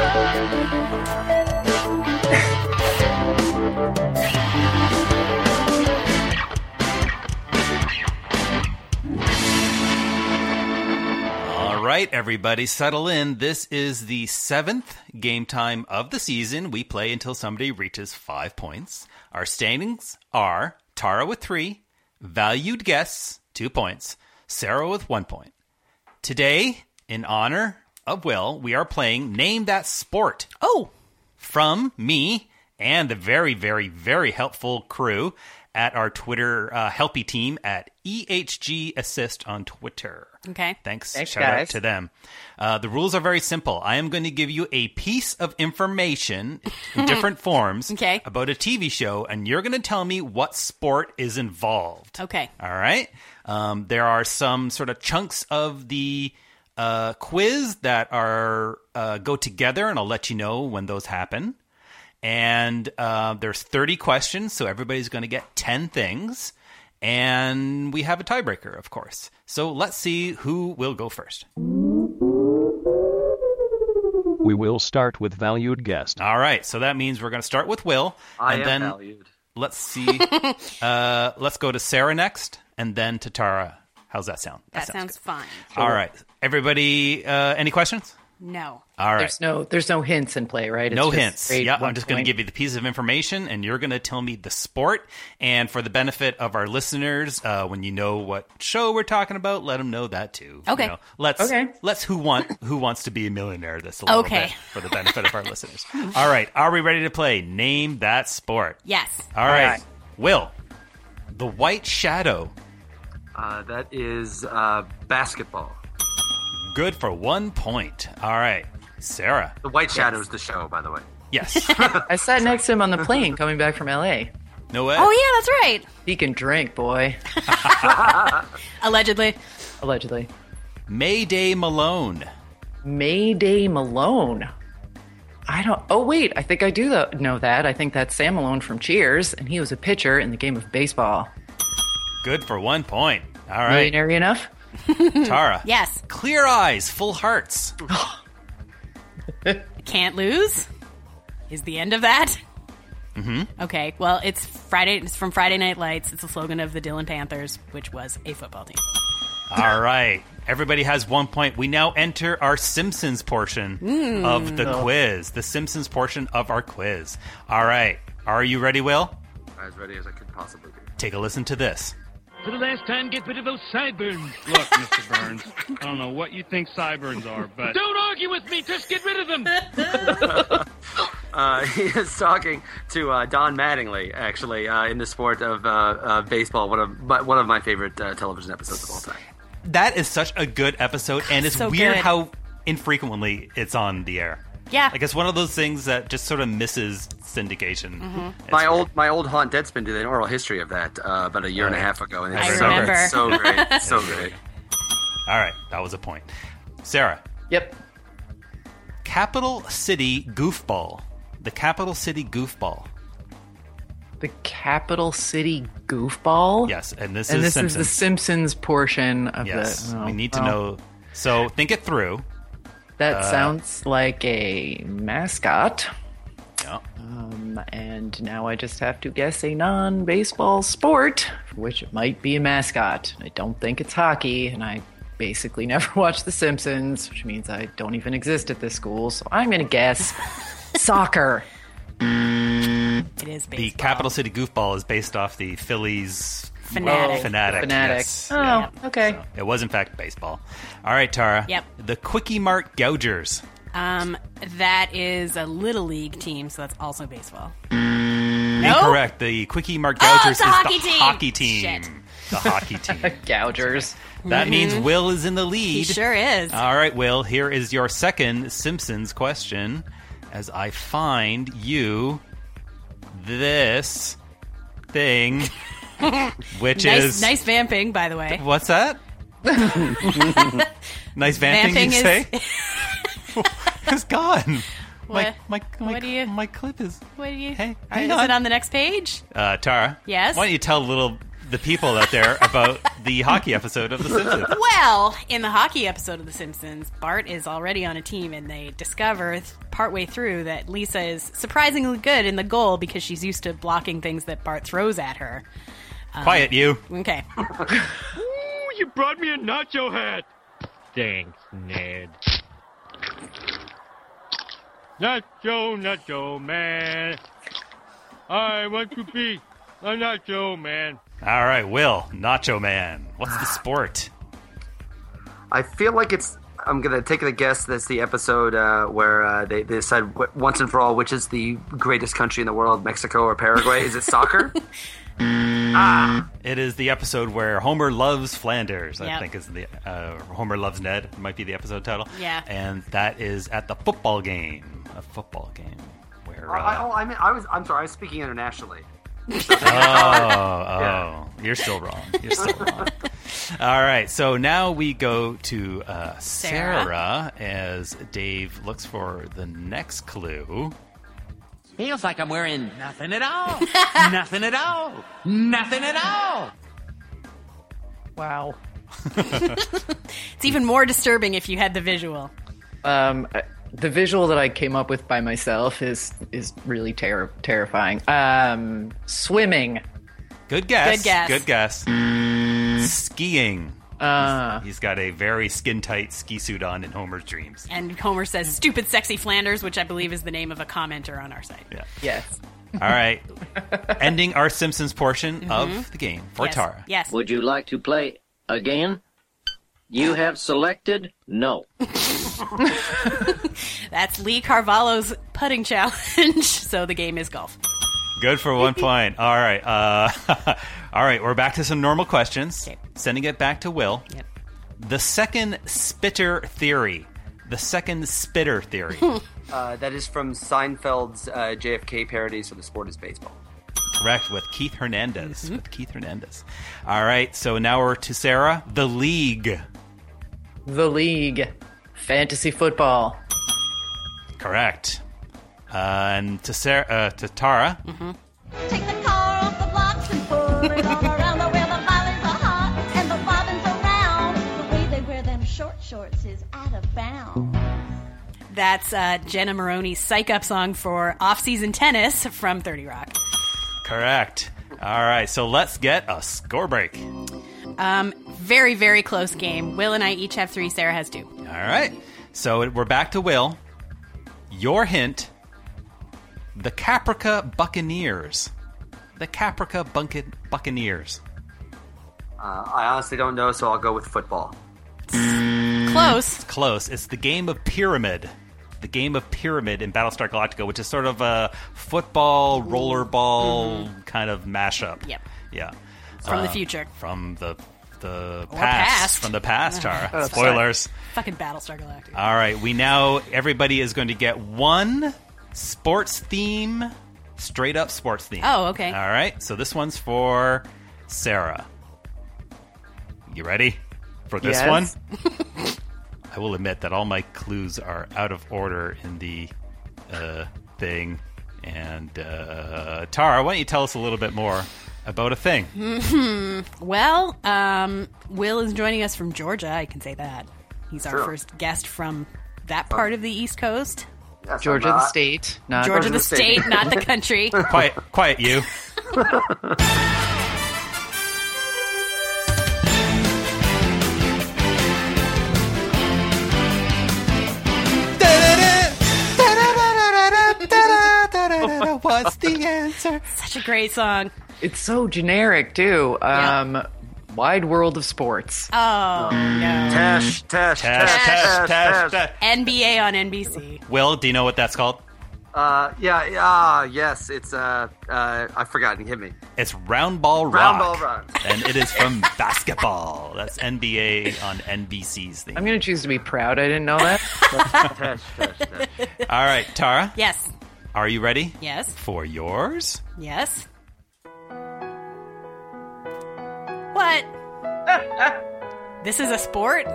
All right, everybody, settle in. This is the 7th game time of the season. We play until somebody reaches 5 points. Our standings are Tara with 3, valued guests 2 points, Sarah with 1 point. Today, in honor of Will, we are playing Name That Sport. Oh! From me and the very, very, very helpful crew at our Twitter helpy team at EHG Assist on Twitter. Okay. Thanks guys. Shout out to them. The rules are very simple. I am going to give you a piece of information in different forms about a TV show, and you're going to tell me what sport is involved. Okay. All right? There are some sort of chunks of the quiz that are go together, and I'll let you know when those happen. And there's 30 questions, so everybody's going to get 10 things. And we have a tiebreaker, of course. So let's see who will go first. We will start with valued guest. All right, so that means we're going to start with Will. I and am then valued. Let's see. Let's go to Sarah next, and then to Tara. How's that sound? That sounds fine. All right. Everybody, any questions? No. All right. There's no hints in play, right? It's No just hints. straight Yeah, one I'm just going to point. give you the piece of information, and you're going to tell me the sport. And for the benefit of our listeners, when you know what show we're talking about, let them know that too. Okay. You know, let's who wants to be a millionaire this a little bit for the benefit of our listeners. All right, are we ready to play? Name that sport. Yes. All right. Will, the White Shadow. That is basketball. Good for 1 point. All right, Sarah. The White Shadow is the show, by the way. Yes. I sat next to him on the plane coming back from L.A. No way. Oh, yeah, that's right. He can drink, boy. Allegedly. Allegedly. Mayday Malone. Mayday Malone. Oh, wait. I think I do know that. I think that's Sam Malone from Cheers, and he was a pitcher in the game of baseball. Good for 1 point. All right. Millionaire enough? Tara. Yes. Clear Eyes, Full Hearts. Can't lose is the end of that. Mm-hmm. Okay, well, it's Friday. It's from Friday Night Lights. It's the slogan of the Dillon Panthers, which was a football team. All right. Everybody has 1 point. We now enter our Simpsons portion of the quiz. The Simpsons portion of our quiz. All right. Are you ready, Will? As ready as I could possibly be. Take a listen to this. For the last time, get rid of those sideburns. Look, Mr. Burns, I don't know what you think sideburns are, but... Don't argue with me, just get rid of them! He is talking to Don Mattingly, actually, in the sport of baseball, one of my favorite television episodes of all time. That is such a good episode, and it's So weird good. how infrequently it's on the air. Yeah. Like, it's one of those things that just sort of misses syndication. Mm-hmm. My old haunt Deadspin did an oral history of that about a year and a half ago, and I it's remember. so great, so great. All right, that was a point. Sarah. Yep. Capital City Goofball. The Capital City Goofball. The Capital City Goofball? Yes, and this is Simpsons. the Simpsons portion of Yes, the... we need to know. So think it through. That sounds like a mascot. Yeah. And now I just have to guess a non-baseball sport for which it might be a mascot. I don't think it's hockey, and I basically never watched The Simpsons, which means I don't even exist at this school. So I'm going to guess soccer. It is baseball. The Capital City Goofball is based off the Phillies Fanatic. Fanatic. Yes. Oh, Yeah. okay. So it was, in fact, baseball. All right, Tara. Yep. The Quickie Mart Gougers. That is a Little League team, so that's also baseball. Incorrect. The Quickie Mart Oh, Gougers it's a is hockey the team. hockey team. Shit. The hockey team. Gougers. That means Will is in the lead. He sure is. All right, Will, here is your second Simpsons question as I find you this thing, which is... Nice vamping, by the way. What's that? Nice vamping, Vamping you is- say? It's gone. What? What do you? My clip is... What do you? Hey, Is it on the next page? Tara? Yes? Why don't you tell the people out there about the hockey episode of The Simpsons? Well, in the hockey episode of The Simpsons, Bart is already on a team, and they discover partway through that Lisa is surprisingly good in the goal because she's used to blocking things that Bart throws at her. Quiet, you. Okay. Ooh, you brought me a nacho hat! Thanks, Ned. Nacho man. I want to be a nacho man. All right, Will, Nacho Man. What's the sport? I feel like I'm going to take a guess that's the episode where they decide once and for all which is the greatest country in the world, Mexico or Paraguay. Is it soccer? It is the episode where Homer loves Flanders, I Yep. think is the Homer loves Ned might be the episode title. Yeah. And that is at the football game. A football game where I'm sorry, I was speaking internationally. You're still wrong. All right, so now we go to Sarah as Dave looks for the next clue. Feels like I'm wearing nothing at all. Nothing at all. Nothing at all. Wow. It's even more disturbing if you had the visual. The visual that I came up with by myself is really terrifying. Swimming. Good guess. Good guess. Good guess. Skiing. He's got a very skin-tight ski suit on in Homer's dreams. And Homer says, "Stupid, sexy Flanders," which I believe is the name of a commenter on our site. Yeah. Yes. All right. Ending our Simpsons portion of the game for Yes. Tara. Yes. Would you like to play again? You have selected no. That's Lee Carvalho's putting challenge, so the game is golf. Good for 1 point. All right. All right, we're back to some normal questions. Okay. Sending it back to Will. Yep. The second spitter theory. The second spitter theory. That is from Seinfeld's JFK parodies for The Sport is Baseball. Correct, with Keith Hernandez. With Keith Hernandez. All right, so now we're to Sarah. The League. The League. Fantasy football. Correct. And to Sarah, to Tara. Take the car off the blocks and put it on around where the volleys are hot and the bobbins are round. The way they wear them short shorts is out of bounds. That's Jenna Maroney's psych up song for off-season tennis from 30 Rock. Correct. All right, so let's get a score break. Very, very close game. Will and I each have 3. Sarah has 2. All right, so we're back to Will. Your hint: the Caprica Buccaneers. The Caprica Buccaneers. I honestly don't know, so I'll go with football. Close. It's close. It's the game of Pyramid. The game of Pyramid in Battlestar Galactica, which is sort of a football, rollerball kind of mashup. Yep. Yeah. From the future. From the Or past. From the past, Tara. Oh, Spoilers. Fucking Battlestar Galactica. All right, everybody is going to get one sports theme, straight up sports theme. Oh, okay. All right, so this one's for Sarah. You ready for this Yes. one? I will admit that all my clues are out of order in the thing. And Tara, why don't you tell us a little bit more about a thing? Well, Will is joining us from Georgia. I can say that. He's our first guest from that part of the East Coast. Yes, Georgia the state. Not Georgia the state, not the country. Quiet, you. What's the answer? Such a great song. It's so generic, too. Wide World of Sports. Oh, no. Tash. NBA on NBC. Will, do you know what that's called? Yes, it's, I've forgotten, hit me. It's Round Ball Rock. Round Ball Rock. And it is from basketball. That's NBA on NBC's thing. I'm going to choose to be proud I didn't know that. Tash. All right, Tara. Yes. Are you ready? Yes. For yours? Yes. What? This is a sport?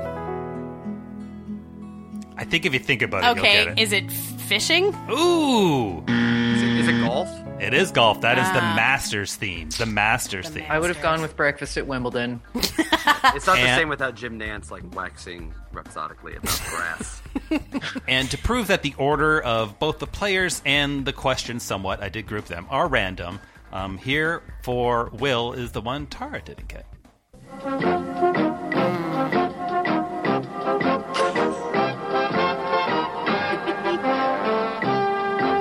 I think if you think about it, you'll Okay, get it. is it fishing? Ooh! Is it golf? It is golf. That is the Masters theme. The Masters theme. I would have gone with Breakfast at Wimbledon. It's not the same without Jim Nance waxing rhapsodically about grass. And to prove that the order of both the players and the questions somewhat, I did group them, are random. Here for Will is the one Tara didn't get.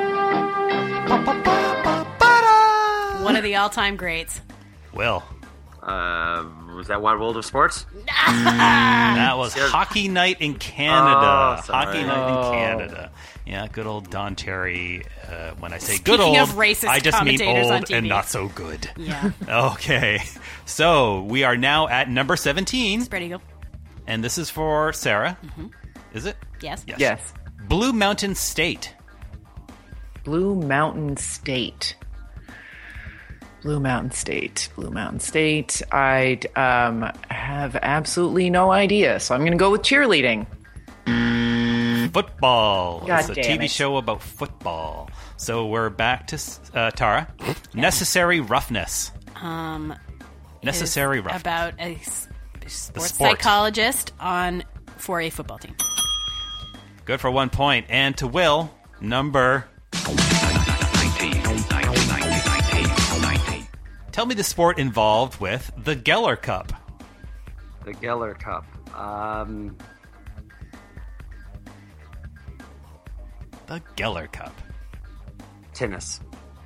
One of the all-time greats. Will, Was that Wild World of Sports? That was Hockey Night in Canada. Oh, sorry. Hockey Night in Canada. Yeah, good old Don Cherry. When I say Speaking good old, of racist I just mean commentators on old TV. and not so good. Yeah. Okay, so we are now at number 17. Spread eagle. And this is for Sarah. Is it? Yes. Yes. Blue Mountain State. Blue Mountain State. Blue Mountain State. Blue Mountain State. I have absolutely no idea, so I'm going to go with cheerleading. Football. God It's a damn TV it. show about football. So we're back to Tara. Necessary Roughness. Necessary is Roughness. About a sports sport. psychologist for a football team. Good for 1 point. And to Will, number 19. Tell me the sport involved with the Geller Cup. The Geller Cup. The Geller Cup. Tennis.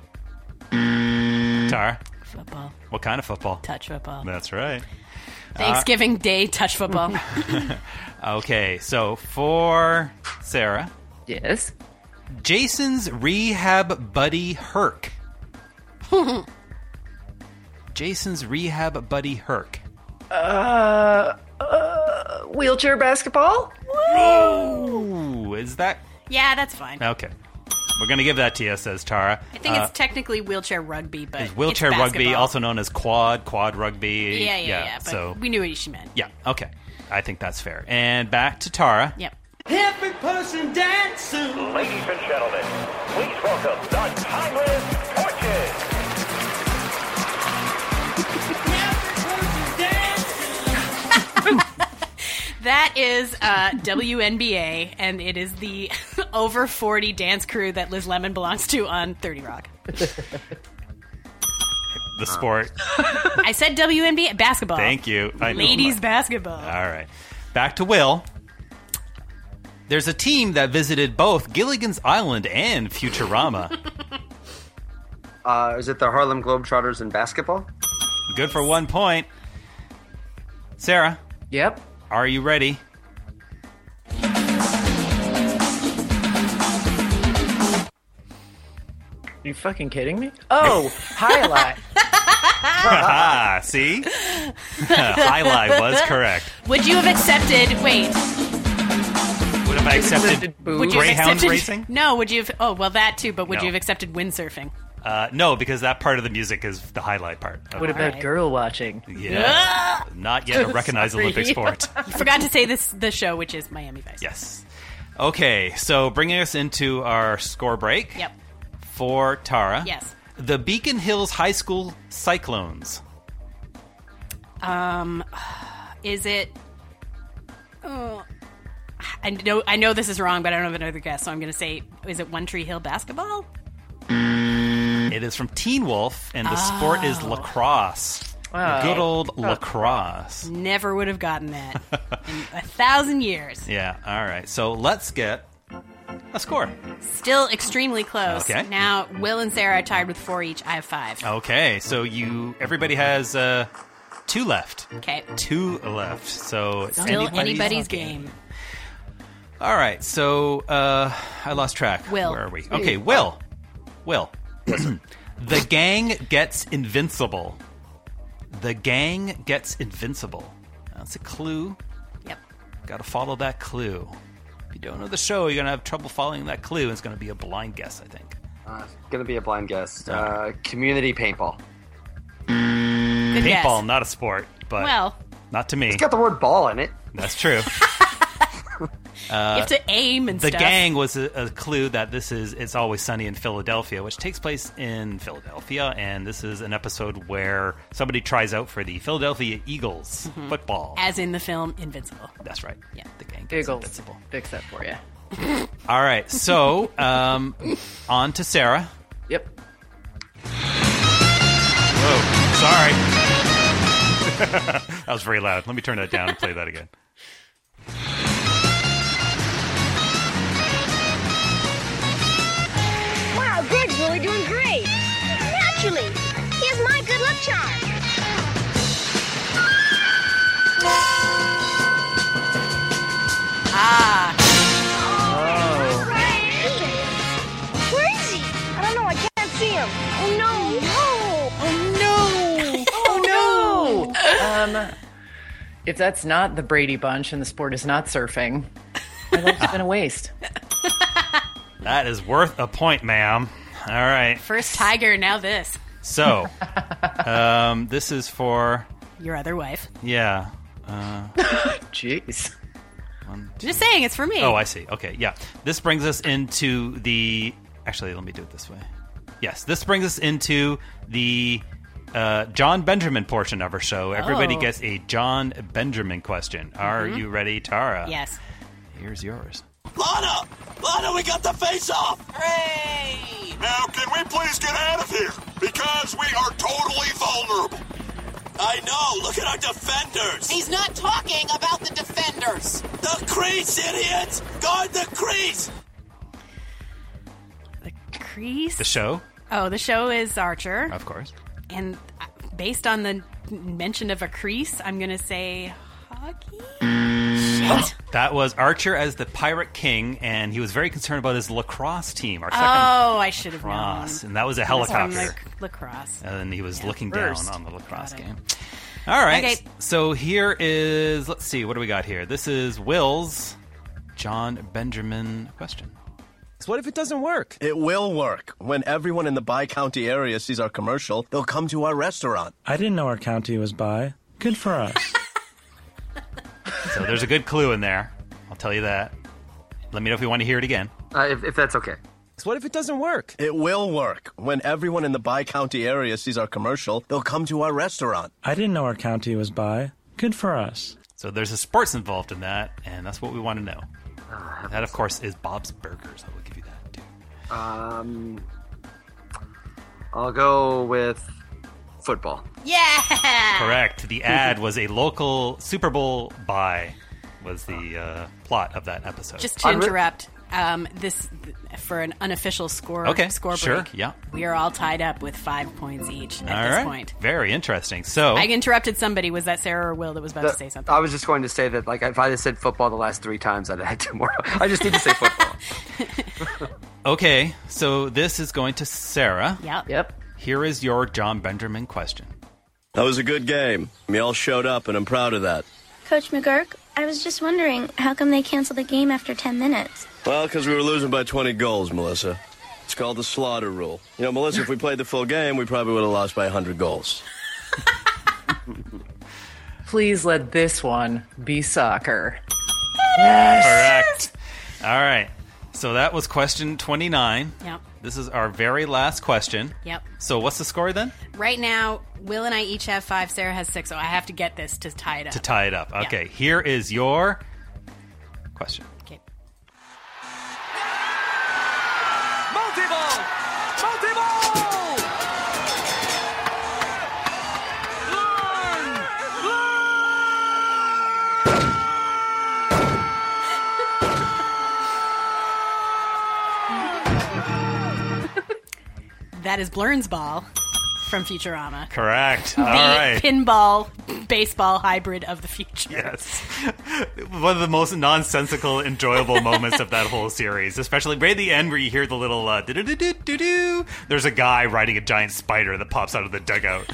Tara, Football. what kind of football? Touch football. That's right. Thanksgiving Day touch football. Okay, so for Sarah. Yes. Jason's rehab buddy Herc. Jason's rehab buddy Herc. Wheelchair basketball? Ooh, is that... Yeah, that's fine. Okay. We're going to give that to you, says Tara. I think it's technically wheelchair rugby, but Is wheelchair it's rugby, basketball. also known as quad rugby. Yeah. But so, we knew what she meant. yeah, okay. I think that's fair. And back to Tara. Yep. Every person dancing. Ladies and gentlemen, please welcome the Timeless Torches. That is WNBA, and it is the over 40 dance crew that Liz Lemon belongs to on 30 Rock. The sport. I said WNBA basketball. Thank you. I know. Ladies basketball. All right. Back to Will. There's a team that visited both Gilligan's Island and Futurama. Is it the Harlem Globetrotters in basketball? Good for 1 point. Sarah. Yep. Are you ready? Are you fucking kidding me? Oh, highlight. Ah, see? Highlight was correct. Would you have accepted? Wait. Would have I accepted Would you have Greyhound accepted, racing? No. Would you have? Oh, well, that too. But would No. you have accepted windsurfing? No, because that part of the music is the highlight part. What about girl watching? Yeah. Not yet a recognized Sorry. Olympic sport. You forgot to say the show, which is Miami Vice. Yes. Okay, so bringing us into our score break. Yep. For Tara. Yes. The Beacon Hills High School Cyclones. Is it? Oh, I know this is wrong, but I don't have another guess, so I'm going to say, is it One Tree Hill basketball? It is from Teen Wolf, and the sport is lacrosse. Oh. Good old lacrosse. Never would have gotten that in 1,000 years. Yeah, all right. So let's get a score. Still extremely close. Okay. Now, Will and Sarah are tied with 4 each. I have 5. Okay, so everybody has 2 left. Okay. 2 left. So it's Still anybody's game. All right, so I lost track. Will. Where are we? Okay, Will. The gang gets invincible. The gang gets invincible. That's a clue. Yep. Got to follow that clue. If you don't know the show, you're going to have trouble following that clue. It's going to be a blind guess, I think. It's going to be a blind guess. Community paintball. Good Paintball, guess. not a sport, but Well. not to me. It's got the word ball in it. That's true. You have to aim and the stuff. gang was a clue that It's Always Sunny in Philadelphia, which takes place in Philadelphia, and this is an episode where somebody tries out for the Philadelphia Eagles football. As in the film Invincible. That's right. Yeah. The gang gets Eagles. invincible. Fix that for you. All right, so on to Sarah. Yep. Whoa, sorry. That was very loud. Let me turn that down and play that again. Wow, Greg's really doing great. Naturally. Here's my good luck charm. If that's not the Brady Bunch and the sport is not surfing, my life's been a waste. That is worth a point, ma'am. All right. First Tiger, now this. So, this is for... Your other wife. Yeah. Jeez. Just saying, it's for me. Oh, I see. Okay, yeah. This brings us into the... Actually, let me do it this way. Yes, this brings us into the John Benjamin portion of our show. Everybody gets a John Benjamin question. Are you ready, Tara? Yes. Here's yours. Lana! Lana, we got the face-off! Hooray! Now, can we please get out of here? Because we are totally vulnerable. I know. Look at our defenders. He's not talking about the defenders. The crease, idiots! Guard the crease! The crease? The show? Oh, the show is Archer. Of course. And based on the mention of a crease, I'm going to say hockey? Shit. That was Archer as the Pirate King, and he was very concerned about his lacrosse team. Our second I should have known. lacrosse, and that was a It was helicopter. from lacrosse. And he was looking First. down on the lacrosse game. All right. Okay. So here is, let's see, what do we got here? This is Will's John Benjamin question. What if it doesn't work? It will work. When everyone in the Bi-County area sees our commercial, they'll come to our restaurant. I didn't know our county was Bi. Good for us. So there's a good clue in there. I'll tell you that. Let me know if you want to hear it again. If that's okay. What if it doesn't work? It will work. When everyone in the Bi-County area sees our commercial, they'll come to our restaurant. I didn't know our county was Bi. Good for us. So there's a sports involved in that, and that's what we want to know. That, of course, is Bob's Burgers. I will give you that, too. I'll go with football. Yeah! Correct. The ad was a local Super Bowl buy, was the plot of that episode. Just to interrupt, this for an unofficial score break. Sure, yeah. We are all tied up with 5 points each at All this right. point. Very interesting. So I interrupted somebody. Was that Sarah or Will that was about to say something? I was just going to say that, like, if I had said football the last 3 times, I'd have had 2 more. I just need to say football. Okay, so this is going to Sarah. Yep. Here is your John Benjamin question. That was a good game. We all showed up, and I'm proud of that. Coach McGurk, I was just wondering, how come they canceled the game after 10 minutes? Well, because we were losing by 20 goals, Melissa. It's called the slaughter rule. You know, Melissa, if we played the full game, we probably would have lost by 100 goals. Please let this one be soccer. Correct. All right. So that was question 29. Yep. This is our very last question. Yep. So what's the score then? Right now, Will and I each have 5. Sarah has 6, so I have to get this to tie it up. To tie it up. Okay, here is your question. Okay. Multi-ball! Multi-ball! That is Blurn's ball from Futurama. Correct. The All right. pinball baseball hybrid of the future. Yes. One of the most nonsensical, enjoyable moments of that whole series, especially right at the end where you hear the little do-do-do-do-do-do. There's a guy riding a giant spider that pops out of the dugout.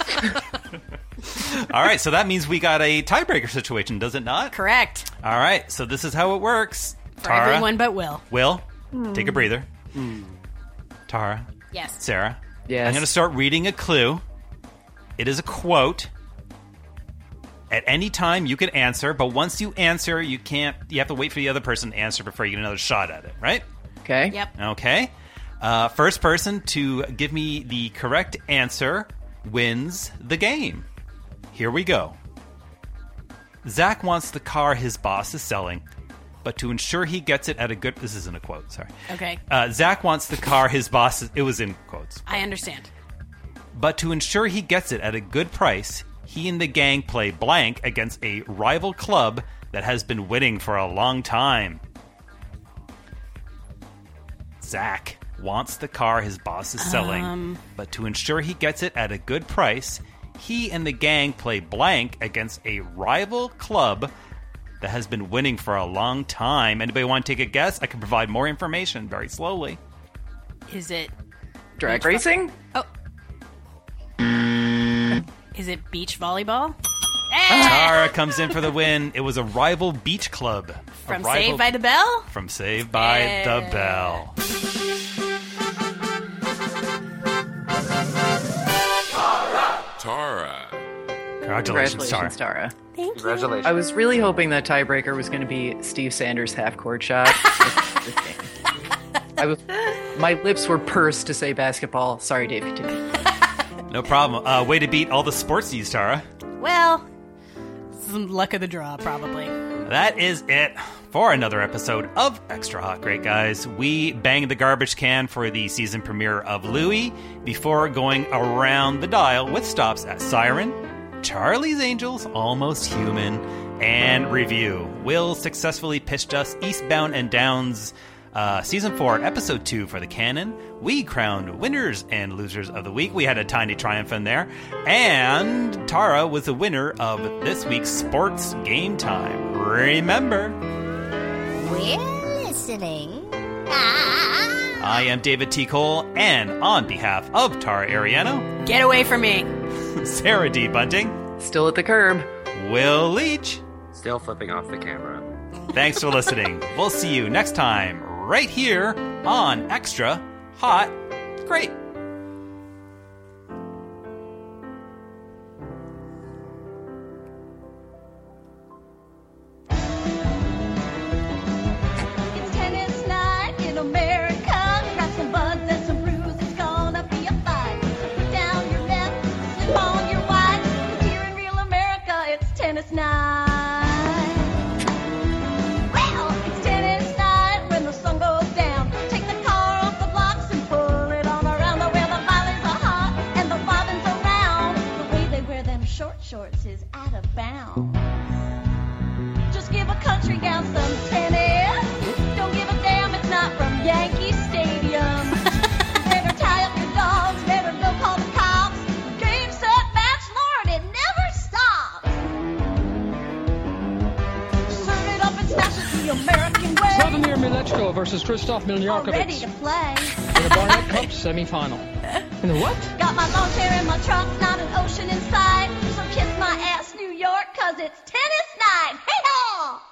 All right, so that means we got a tiebreaker situation, does it not? Correct. All right, so this is how it works. For Tara, everyone but Will. Will, take a breather. Tara. Yes. Sarah. Yes. I'm going to start reading a clue. It is a quote. At any time, you can answer, but once you answer, you have to wait for the other person to answer before you get another shot at it, right? Okay. Yep. Okay. First person to give me the correct answer wins the game. Here we go. Zach wants the car his boss is selling, but to ensure he gets it at a good... This isn't a quote, sorry. Okay. Zach wants the car his boss... It was in quotes. I understand. But to ensure he gets it at a good price, he and the gang play blank against a rival club that has been winning for a long time. Zach wants the car his boss is selling, but to ensure he gets it at a good price, he and the gang play blank against a rival club that has been winning for a long time. Anybody want to take a guess? I can provide more information very slowly. Is it... Drag racing? Oh. Is it beach volleyball? Tara comes in for the win. It was a rival beach club. From Saved by the Bell? From Saved by the Bell. Tara. Congratulations, Tara. Thank you. Congratulations. I was really hoping the tiebreaker was going to be Steve Sanders' half-court shot. My lips were pursed to say basketball. Sorry, Dave. Continue. No problem. Way to beat all the sportsies, Tara. Well, some luck of the draw, probably. That is it for another episode of Extra Hot, great guys. We banged the garbage can for the season premiere of Louie before going around the dial with stops at Siren, Charlie's Angels, Almost Human, and Review. Will successfully pitched us Eastbound and Down's Season 4, Episode 2 for the canon. We crowned winners and losers of the week. We had a tiny triumph in there. And Tara was the winner of this week's Sports Game Time. Remember, We're listening. I am David T. Cole, and on behalf of Tara Ariano, get away from me. Sarah D. Bunting, still at the curb, Will Leach, still flipping off the camera. Thanks for listening. We'll see you next time right here on Extra Hot Great. It's tennis night in America. Grab some buds and some brews. It's gonna be a fight. So put down your left, slip on your right. 'Cause here in real America, it's tennis night. Well, it's tennis night when the sun goes down. Take the car off the blocks and pull it on around the where the volleys are hot and the bobbins around. The way they wear them shorts is out of bounds. Just give a country gal some tennis. Don't give a damn, it's not from Yankee Stadium. Better tie up your dogs, better go call the cops. Game, set, match, Lord, it never stops. Serve it up and smash it the American way. Vladimir Milechko versus Krzysztof All ready Miljarkovic to play. in the Barnett Cup semifinal. In the what? Got my lawn chair in my trunk, not an ocean inside. So kiss my ass, New York, 'cause it's tennis night. Hey-haw!